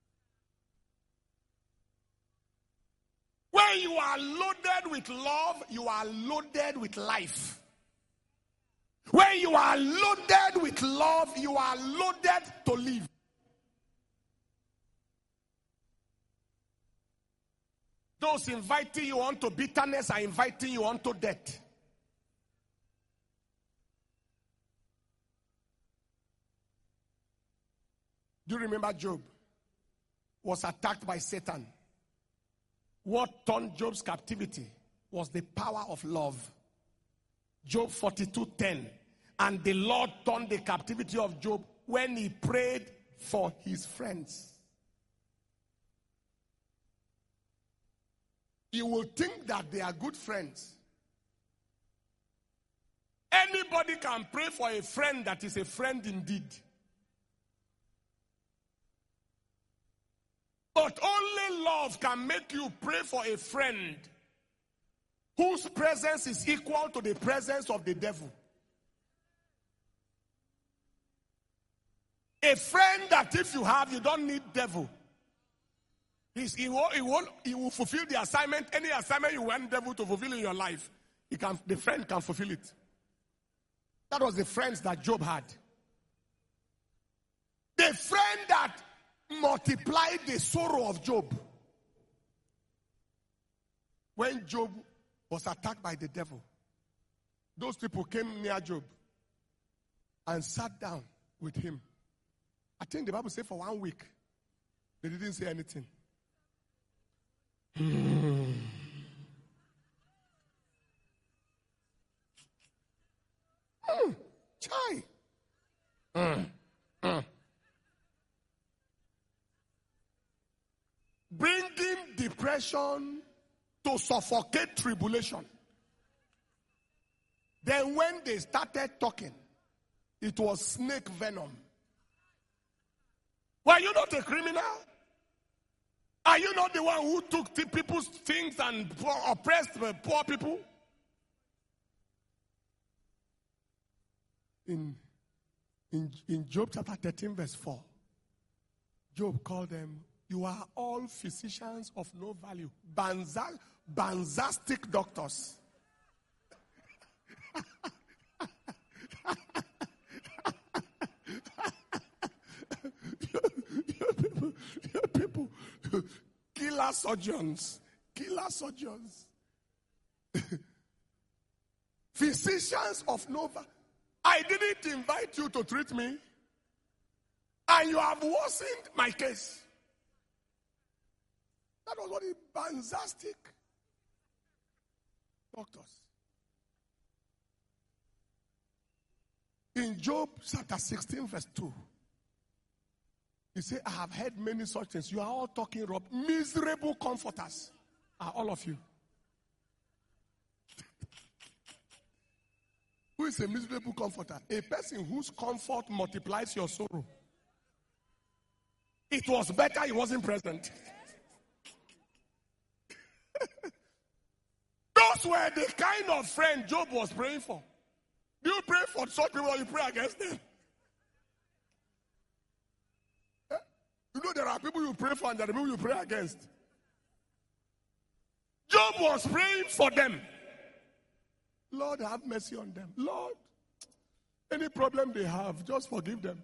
When you are loaded with love, you are loaded with life. When you are loaded with love, you are loaded to live. Those inviting you onto bitterness are inviting you onto death. Do you remember Job was attacked by Satan? What turned Job's captivity was the power of love. Job 42:10. And the Lord turned the captivity of Job when he prayed for his friends. You will think that they are good friends. Anybody can pray for a friend that is a friend indeed. But only love can make you pray for a friend whose presence is equal to the presence of the devil. A friend that if you have, you don't need devil. He will fulfill the assignment. Any assignment you want devil to fulfill in your life, the friend can fulfill it. That was the friends that Job had. The friend that multiplied the sorrow of Job. When Job was attacked by the devil, those people came near Job and sat down with him. I think the Bible said for 1 week, they didn't say anything. Chai. Bringing depression to suffocate tribulation. Then when they started talking, it was snake venom. Were you not a criminal? Are you not the one who took people's things and oppressed poor people? In Job chapter 13 verse 4, Job called them, you are all physicians of no value. Banzastic doctors. Your people, killer surgeons. Physicians of no value. I didn't invite you to treat me, and you have worsened my case. That was what the banzastic doctors. In Job chapter 16 verse 2, he said, I have heard many such things. You are all talking rubbish. Miserable comforters are all of you. Who is a miserable comforter? A person whose comfort multiplies your sorrow. It was better he wasn't present. Those were the kind of friend Job was praying for. Do you pray for such people or you pray against them? You know there are people you pray for and there are people you pray against. Job was praying for them. Lord, have mercy on them. Lord, any problem they have, just forgive them.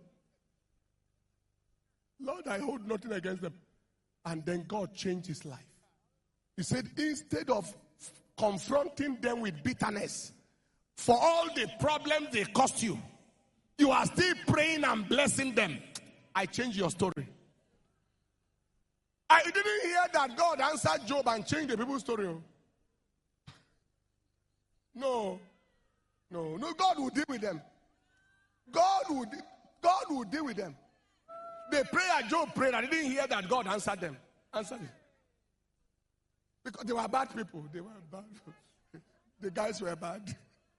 Lord, I hold nothing against them. And then God changed his life. He said, instead of confronting them with bitterness for all the problems they cost you, you are still praying and blessing them. I changed your story. I didn't hear that God answered Job and changed the people's story. No, God will deal with them. God will deal with them. The prayer Job prayed, I didn't hear that God answered them. Answered it. Because they were bad people. They were bad. The guys were bad.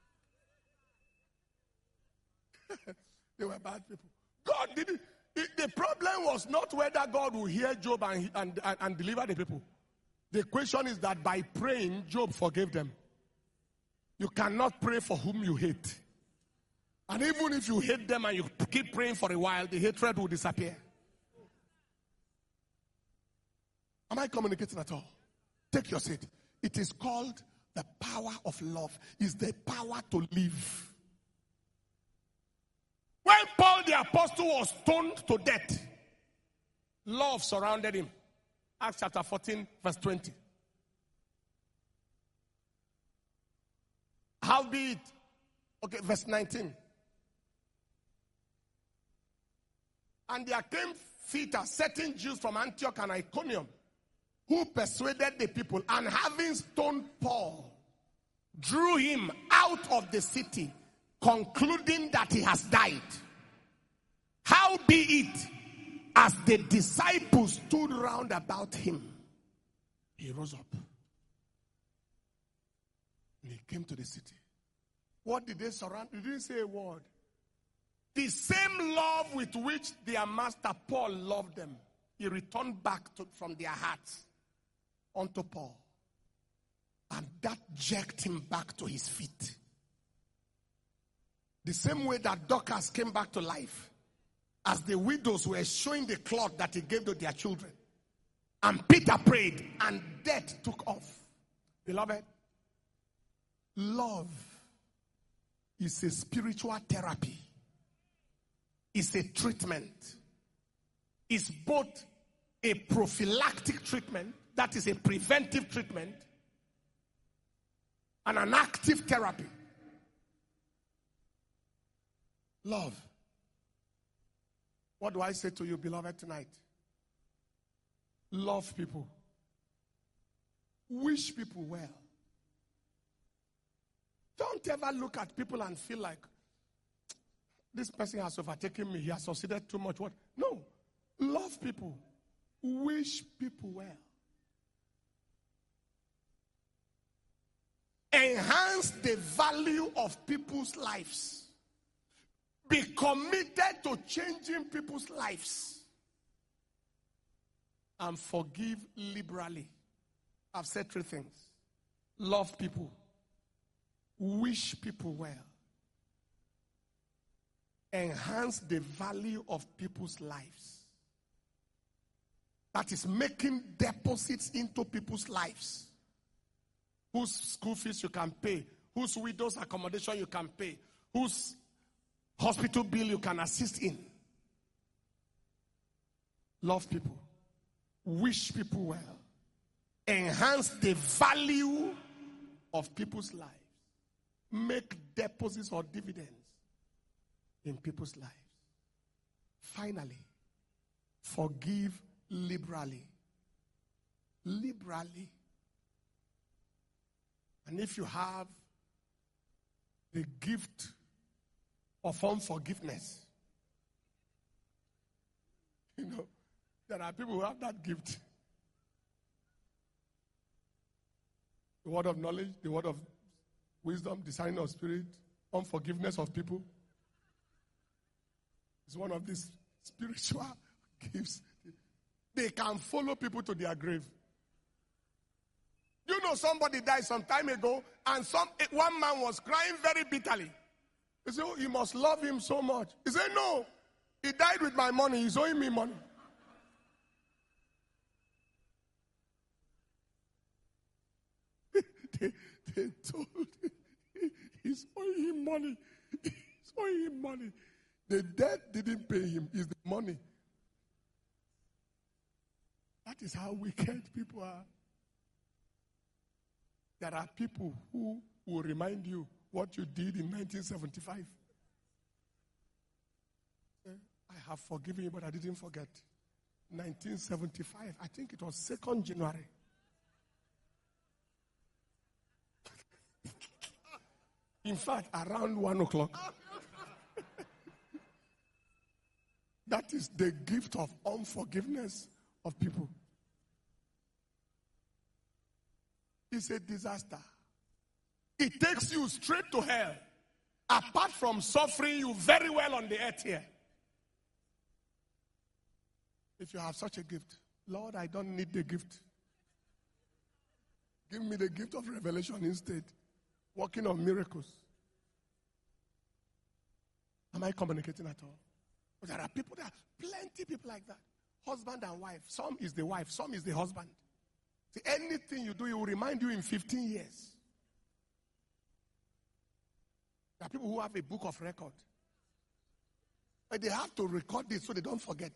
They were bad people. God didn't. The problem was not whether God will hear Job and deliver the people. The question is that by praying, Job forgave them. You cannot pray for whom you hate. And even if you hate them and you keep praying for a while, the hatred will disappear. Am I communicating at all? Take your seat. It is called the power of love. It's the power to live. When Paul the apostle was stoned to death, love surrounded him. Acts chapter 14 verse 20. Howbeit, okay, verse 19. And there came thither certain Jews from Antioch and Iconium, who persuaded the people, and having stoned Paul, drew him out of the city, concluding that he has died. Howbeit, as the disciples stood round about him, he rose up. And he came to the city. What did they surround? They didn't say a word. The same love with which their master Paul loved them, he returned back from their hearts unto Paul. And that jerked him back to his feet. The same way that Dorcas came back to life, as the widows were showing the cloth that he gave to their children. And Peter prayed, and death took off. Beloved, love is a spiritual therapy. It's a treatment. It's both a prophylactic treatment, that is a preventive treatment, and an active therapy. Love. What do I say to you, beloved, tonight? Love people. Wish people well. Don't ever look at people and feel like, this person has overtaken me, he has succeeded too much. What? No. Love people. Wish people well. Enhance the value of people's lives. Be committed to changing people's lives. And forgive liberally. I've said three things. Love people. Wish people well. Enhance the value of people's lives. That is making deposits into people's lives. Whose school fees you can pay. Whose widow's accommodation you can pay. Whose hospital bill you can assist in. Love people. Wish people well. Enhance the value of people's lives. Make deposits or dividends in people's lives. Finally, forgive liberally. Liberally. And if you have the gift of unforgiveness, there are people who have that gift. The word of knowledge, the word of wisdom, discerning of spirit, unforgiveness of people. It's one of these spiritual gifts. They can follow people to their grave. You know, somebody died some time ago, and one man was crying very bitterly. He said, you must love him so much. He said, no, he died with my money. He's owing me money. They told him, he's owing him money. He's owing him money. The debt didn't pay him. It's the money. That is how wicked people are. There are people who will remind you what you did in 1975. I have forgiven you, but I didn't forget. 1975, I think it was 2nd January. In fact, around 1 o'clock. That is the gift of unforgiveness of people. It's a disaster. It takes you straight to hell. Apart from suffering you very well on the earth here. If you have such a gift, Lord, I don't need the gift. Give me the gift of revelation instead. Working on miracles. Am I communicating at all? But there are plenty people like that. Husband and wife. Some is the wife, some is the husband. See, anything you do, it will remind you in 15 years. There are people who have a book of record. But they have to record it so they don't forget.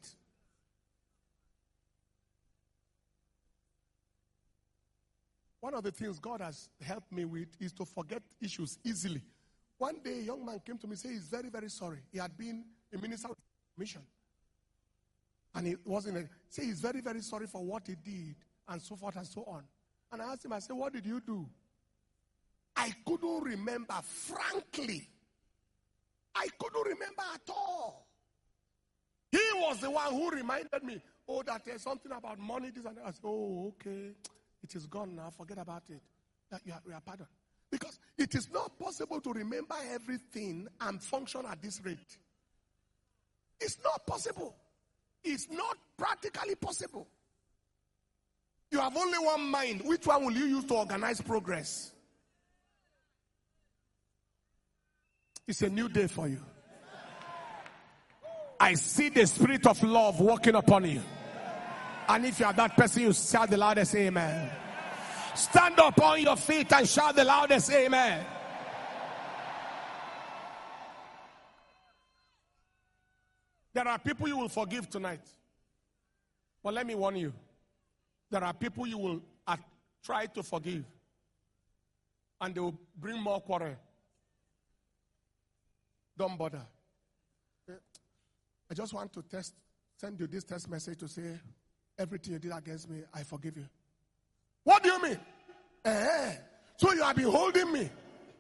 One of the things God has helped me with is to forget issues easily. One day, a young man came to me and said he's very, very sorry. He had been a minister of mission. And he wasn't say he's very, very sorry for what he did, and so forth and so on. And I asked him, I said, what did you do? I couldn't remember, frankly. I couldn't remember at all. He was the one who reminded me, that there's something about money, this and that. I said, okay. It is gone now. Forget about it. You are pardoned. Because it is not possible to remember everything and function at this rate. It's not possible. It's not practically possible. You have only one mind. Which one will you use to organize progress? It's a new day for you. I see the spirit of love working upon you. And if you are that person, you shout the loudest amen. Stand up on your feet and shout the loudest amen. There are people you will forgive tonight. But let me warn you. There are people you will try to forgive. And they will bring more quarrel. Don't bother. I just want to send you this text message to say, everything you did against me, I forgive you. What do you mean? So you have been holding me.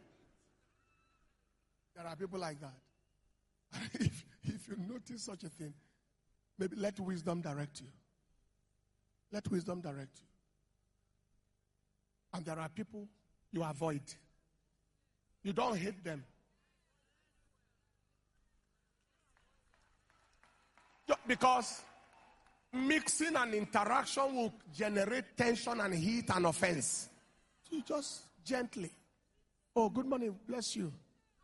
There are people like that. If you notice such a thing, maybe let wisdom direct you. Let wisdom direct you. And there are people you avoid. You don't hate them. Because mixing and interaction will generate tension and heat and offense. So you just gently. Oh, good morning. Bless you.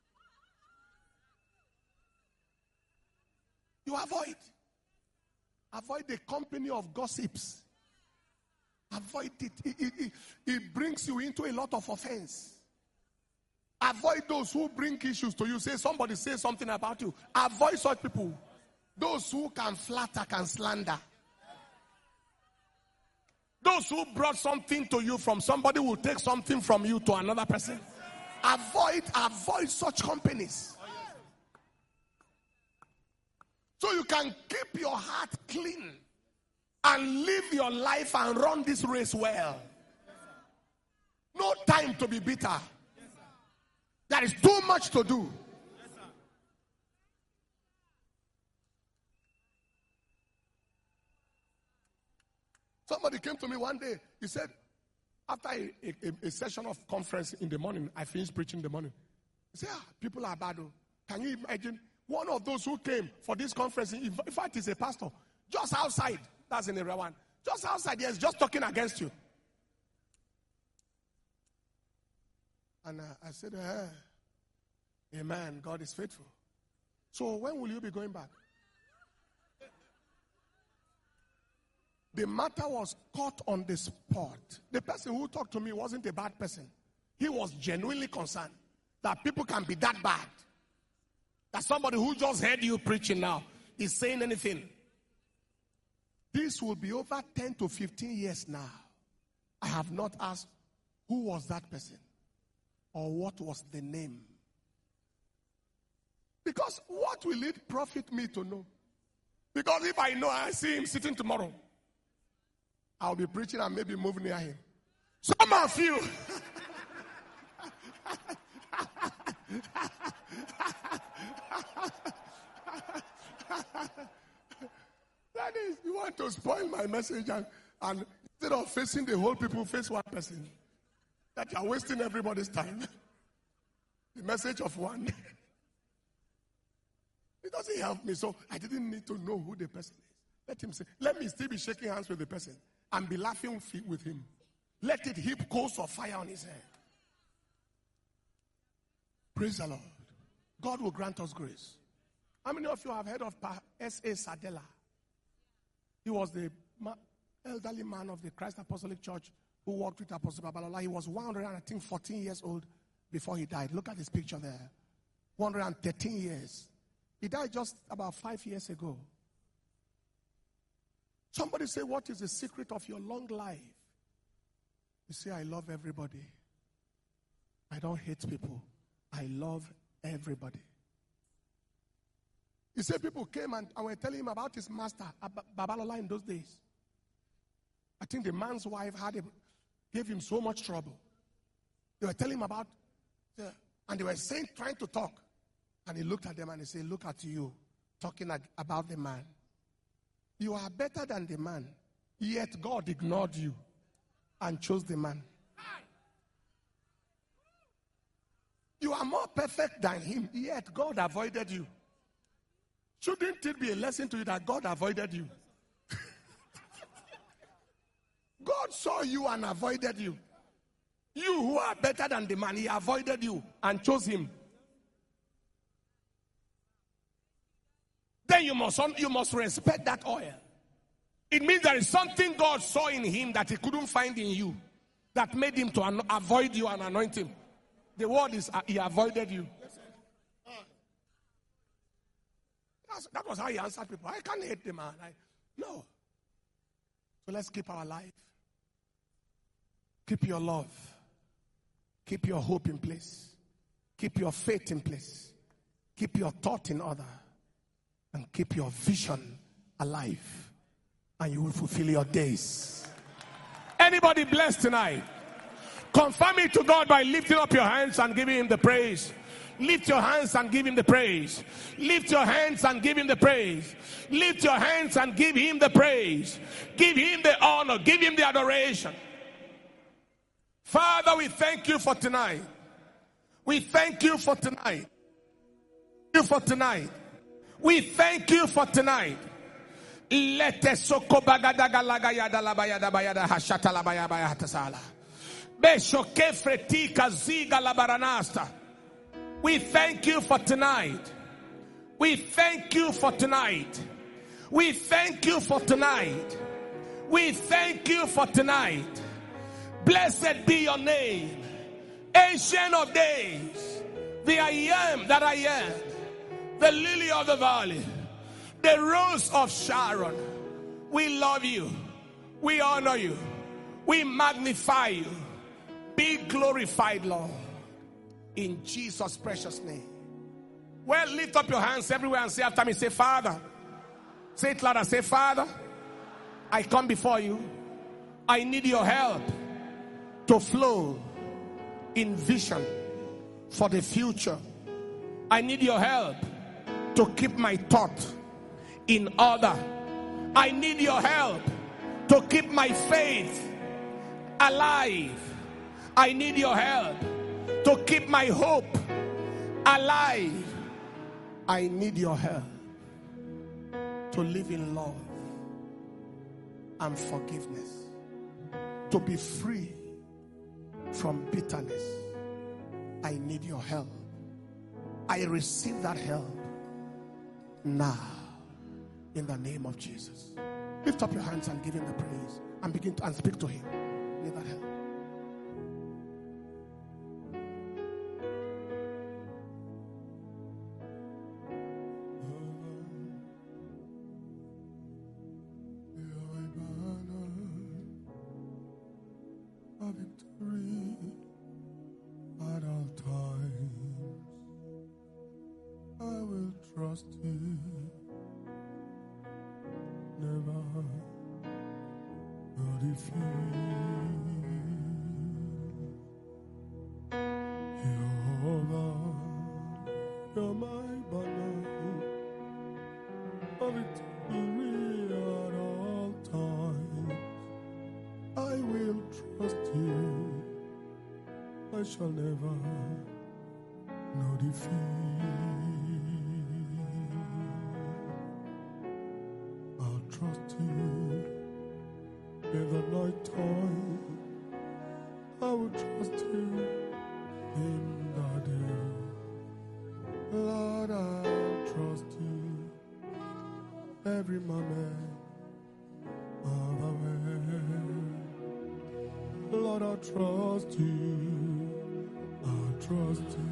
You avoid. Avoid the company of gossips. Avoid it. It brings you into a lot of offense. Avoid those who bring issues to you. Say somebody say something about you. Avoid such people. Those who can flatter, can slander. Those who brought something to you from somebody will take something from you to another person. Avoid such companies. So you can keep your heart clean and live your life and run this race well. No time to be bitter. There is too much to do. Somebody came to me one day. He said, after a session of conference in the morning, I finished preaching in the morning. He said, people are bad. Can you imagine? One of those who came for this conference, in fact, is a pastor, just outside. That's in area 1. Just outside, yes, just talking against you. And I said, amen, God is faithful. So when will you be going back? The matter was caught on the spot. The person who talked to me wasn't a bad person. He was genuinely concerned that people can be that bad. That somebody who just heard you preaching now is saying anything. This will be over 10 to 15 years now. I have not asked who was that person or what was the name. Because what will it profit me to know? Because if I know I see him sitting tomorrow, I'll be preaching and maybe move near him. Some of you. That is, you want to spoil my message and instead of facing the whole people, face one person. That you're wasting everybody's time. The message of one. It doesn't help me, so I didn't need to know who the person is. Let him say, let me still be shaking hands with the person and be laughing with him. Let it heap coals of fire on his head. Praise the Lord. God will grant us grace. How many of you have heard of S.A. Sadela? He was the elderly man of the Christ Apostolic Church who worked with Apostle Babalola. He was 114 years old before he died. Look at his picture there. 113 years. He died just about 5 years ago. Somebody say, what is the secret of your long life? You say, I love everybody. I don't hate people. I love everybody. You say people came and were telling him about his master, Babalola, in those days. I think the man's wife gave him so much trouble. They were telling him about, and they were saying, trying to talk. And he looked at them and he said, look at you, talking about the man. You are better than the man, yet God ignored you and chose the man. You are more perfect than him, yet God avoided you. Shouldn't it be a lesson to you that God avoided you? God saw you and avoided you. You who are better than the man, he avoided you and chose him. Then you must respect that oil. It means there is something God saw in him that he couldn't find in you that made him to avoid you and anoint him. The word is he avoided you. That was how he answered people. I can't hate the man. No. So let's keep our life. Keep your love. Keep your hope in place. Keep your faith in place. Keep your thought in order. And keep your vision alive. And you will fulfill your days. Anybody blessed tonight? Confirm it to God by lifting up your hands and giving him the praise. Lift your hands and give him the praise. Lift your hands and give him the praise. Lift your hands and give him the praise. Give him the honor. Give him the adoration. Father, we thank you for tonight. We thank you for tonight. We thank you for tonight. Let us soko bagadaga lagayada labayada bayada hashata labaya bayatasala. Beshoke fretika ziga labaranasta. We thank you for tonight. We thank you for tonight. We thank you for tonight. We thank you for tonight. Blessed be your name, Ancient of Days, the I am that I am, the lily of the valley, the rose of Sharon. We love you. We honor you. We magnify you. Be glorified, Lord. In Jesus' precious name. Well, lift up your hands everywhere and say after me, say, Father. Say it louder, say, Father, I come before you. I need your help to flow in vision for the future. I need your help to keep my thought in order. I need your help to keep my faith alive. I need your help to keep my hope alive. I need your help to live in love and forgiveness, to be free from bitterness. I need your help. I receive that help now in the name of Jesus. Lift up your hands and give him the praise and begin to speak to him. I need that help. Victory at all times. I will trust you. Never will defeat. You're God, you're my banner. A victory at all times. I will trust you. I shall never know defeat. I'll trust you in the night time. I will trust you in the day. Lord, I'll trust you every moment of the way. Lord, I'll trust you. I'll trust you.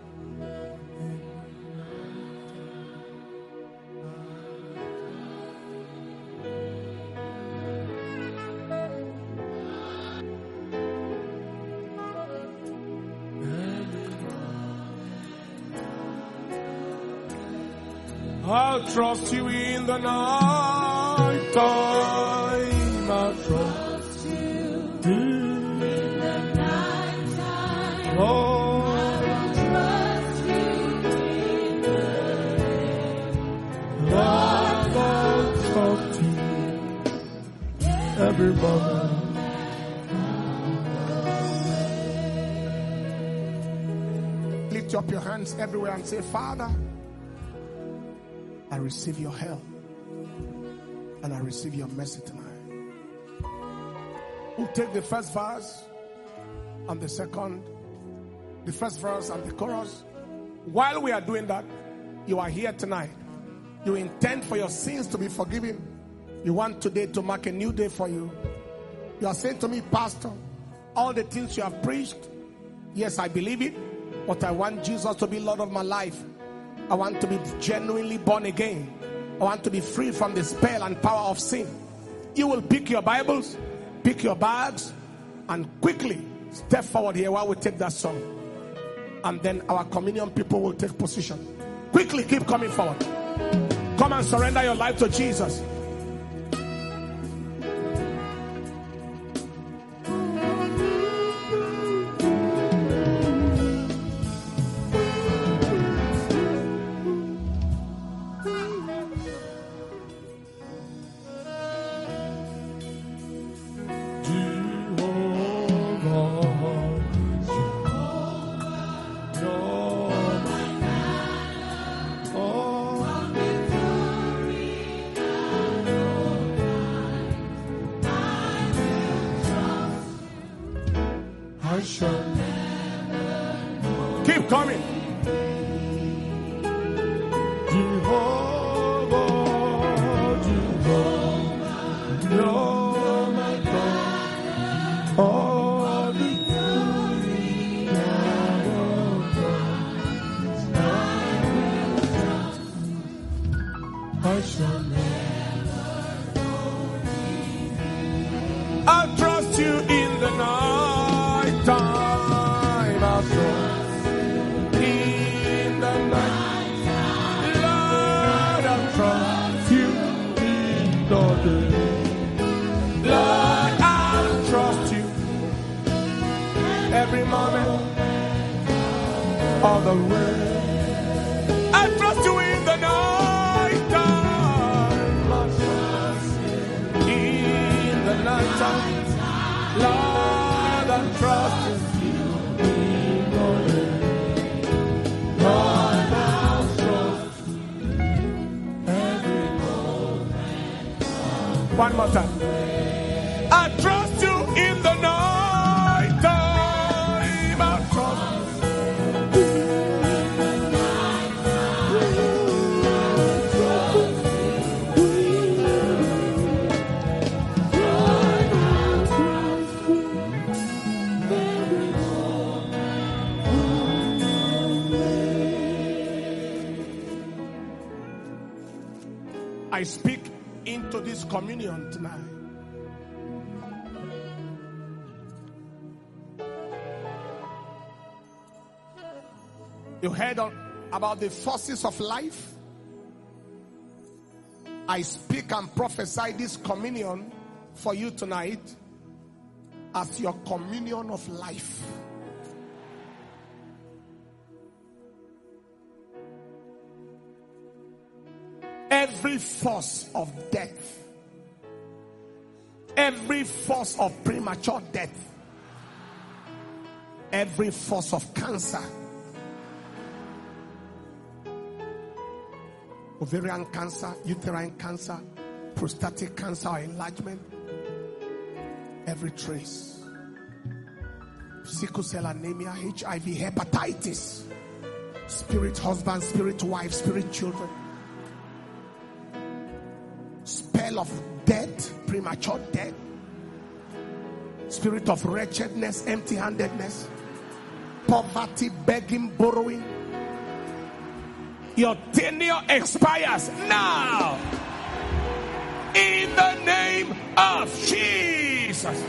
I'll trust you in the night time. I'll trust you in the night time. Oh, I'll trust you in the day. Lord, I'll trust you every moment. Lift up your hands everywhere and say, Father, I receive your help and I receive your mercy tonight. We'll take the first verse and the second, the first verse and the chorus. While we are doing that, you are here tonight. You intend for your sins to be forgiven. You want today to mark a new day for you. You are saying to me, Pastor, all the things you have preached, yes, I believe it, but I want Jesus to be Lord of my life. I want to be genuinely born again. I want to be free from the spell and power of sin. You will pick your Bibles, pick your bags, and quickly step forward here while we take that song. And then our communion people will take position. Quickly keep coming forward. Come and surrender your life to Jesus. Keep coming. I'll trust you in the night time. I'll trust in the night time. Lord, I'll trust you in the day. Lord, I'll trust you every moment of the way. I'll trust you in the night time. I'll trust you in the night time. Lord, I trust you in the day. Lord, I trust you every moment. One more time. I trust you in the night time. I trust you in the night I speak into this communion tonight. You heard about the forces of life? I speak and prophesy this communion for you tonight as your communion of life. Every force of death, every force of premature death, every force of cancer, ovarian cancer, uterine cancer, prostatic cancer or enlargement, every trace, sickle cell anemia, HIV, hepatitis, spirit husband, spirit wife, spirit children, spell of death, premature death, spirit of wretchedness, empty-handedness, poverty, begging, borrowing. Your tenure expires now in the name of Jesus.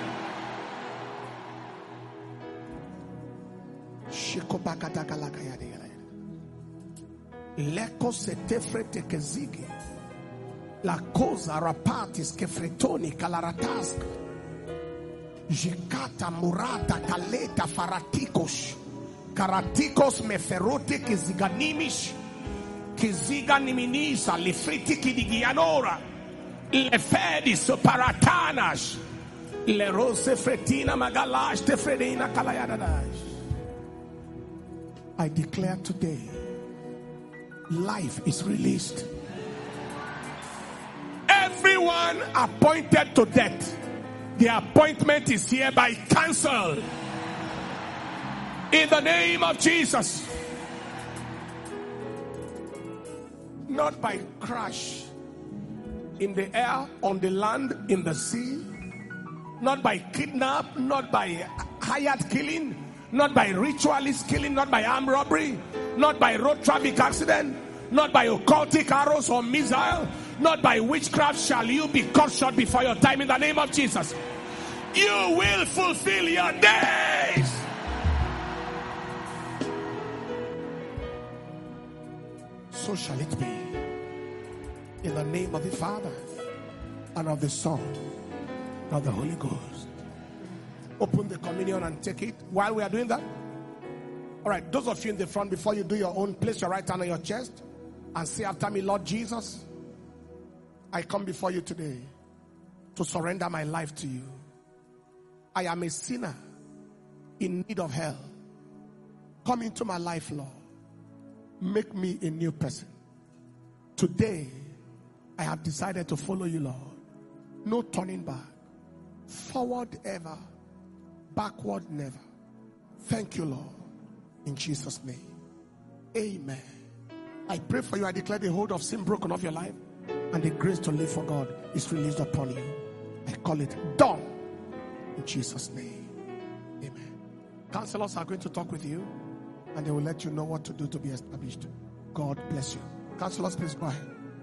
Leko setefrete kezigi. La cosa rapatis che fretoni calaratasca. Jikata murata kaleta faratikos. Karatikos meferote kiziganimish. Kiziganiminisa lifritiki digianora. Le fedis paratanash. Le rose fretina magalash te fredina kalayadadash. I declare today, life is released. Everyone appointed to death, the appointment is hereby cancelled. In the name of Jesus. Not by crash, in the air, on the land, in the sea. Not by kidnap, not by hired killing, not by ritualist killing, not by armed robbery, not by road traffic accident, not by occultic arrows or missile, not by witchcraft shall you be cut short before your time in the name of Jesus. You will fulfill your days. So shall it be. In the name of the Father and of the Son and of the Holy Ghost. Open the communion and take it. While we are doing that, all right, those of you in the front, before you do your own, place your right hand on your chest and say after me, Lord Jesus, I come before you today to surrender my life to you. I am a sinner in need of help. Come into my life, Lord. Make me a new person. Today, I have decided to follow you, Lord. No turning back. Forward ever. Backward never. Thank you, Lord. In Jesus' name. Amen. I pray for you. I declare the hold of sin broken off your life. And the grace to live for God is released upon you. I call it done. In Jesus' name. Amen. Counselors are going to talk with you. And they will let you know what to do to be established. God bless you. Counselors, please go ahead.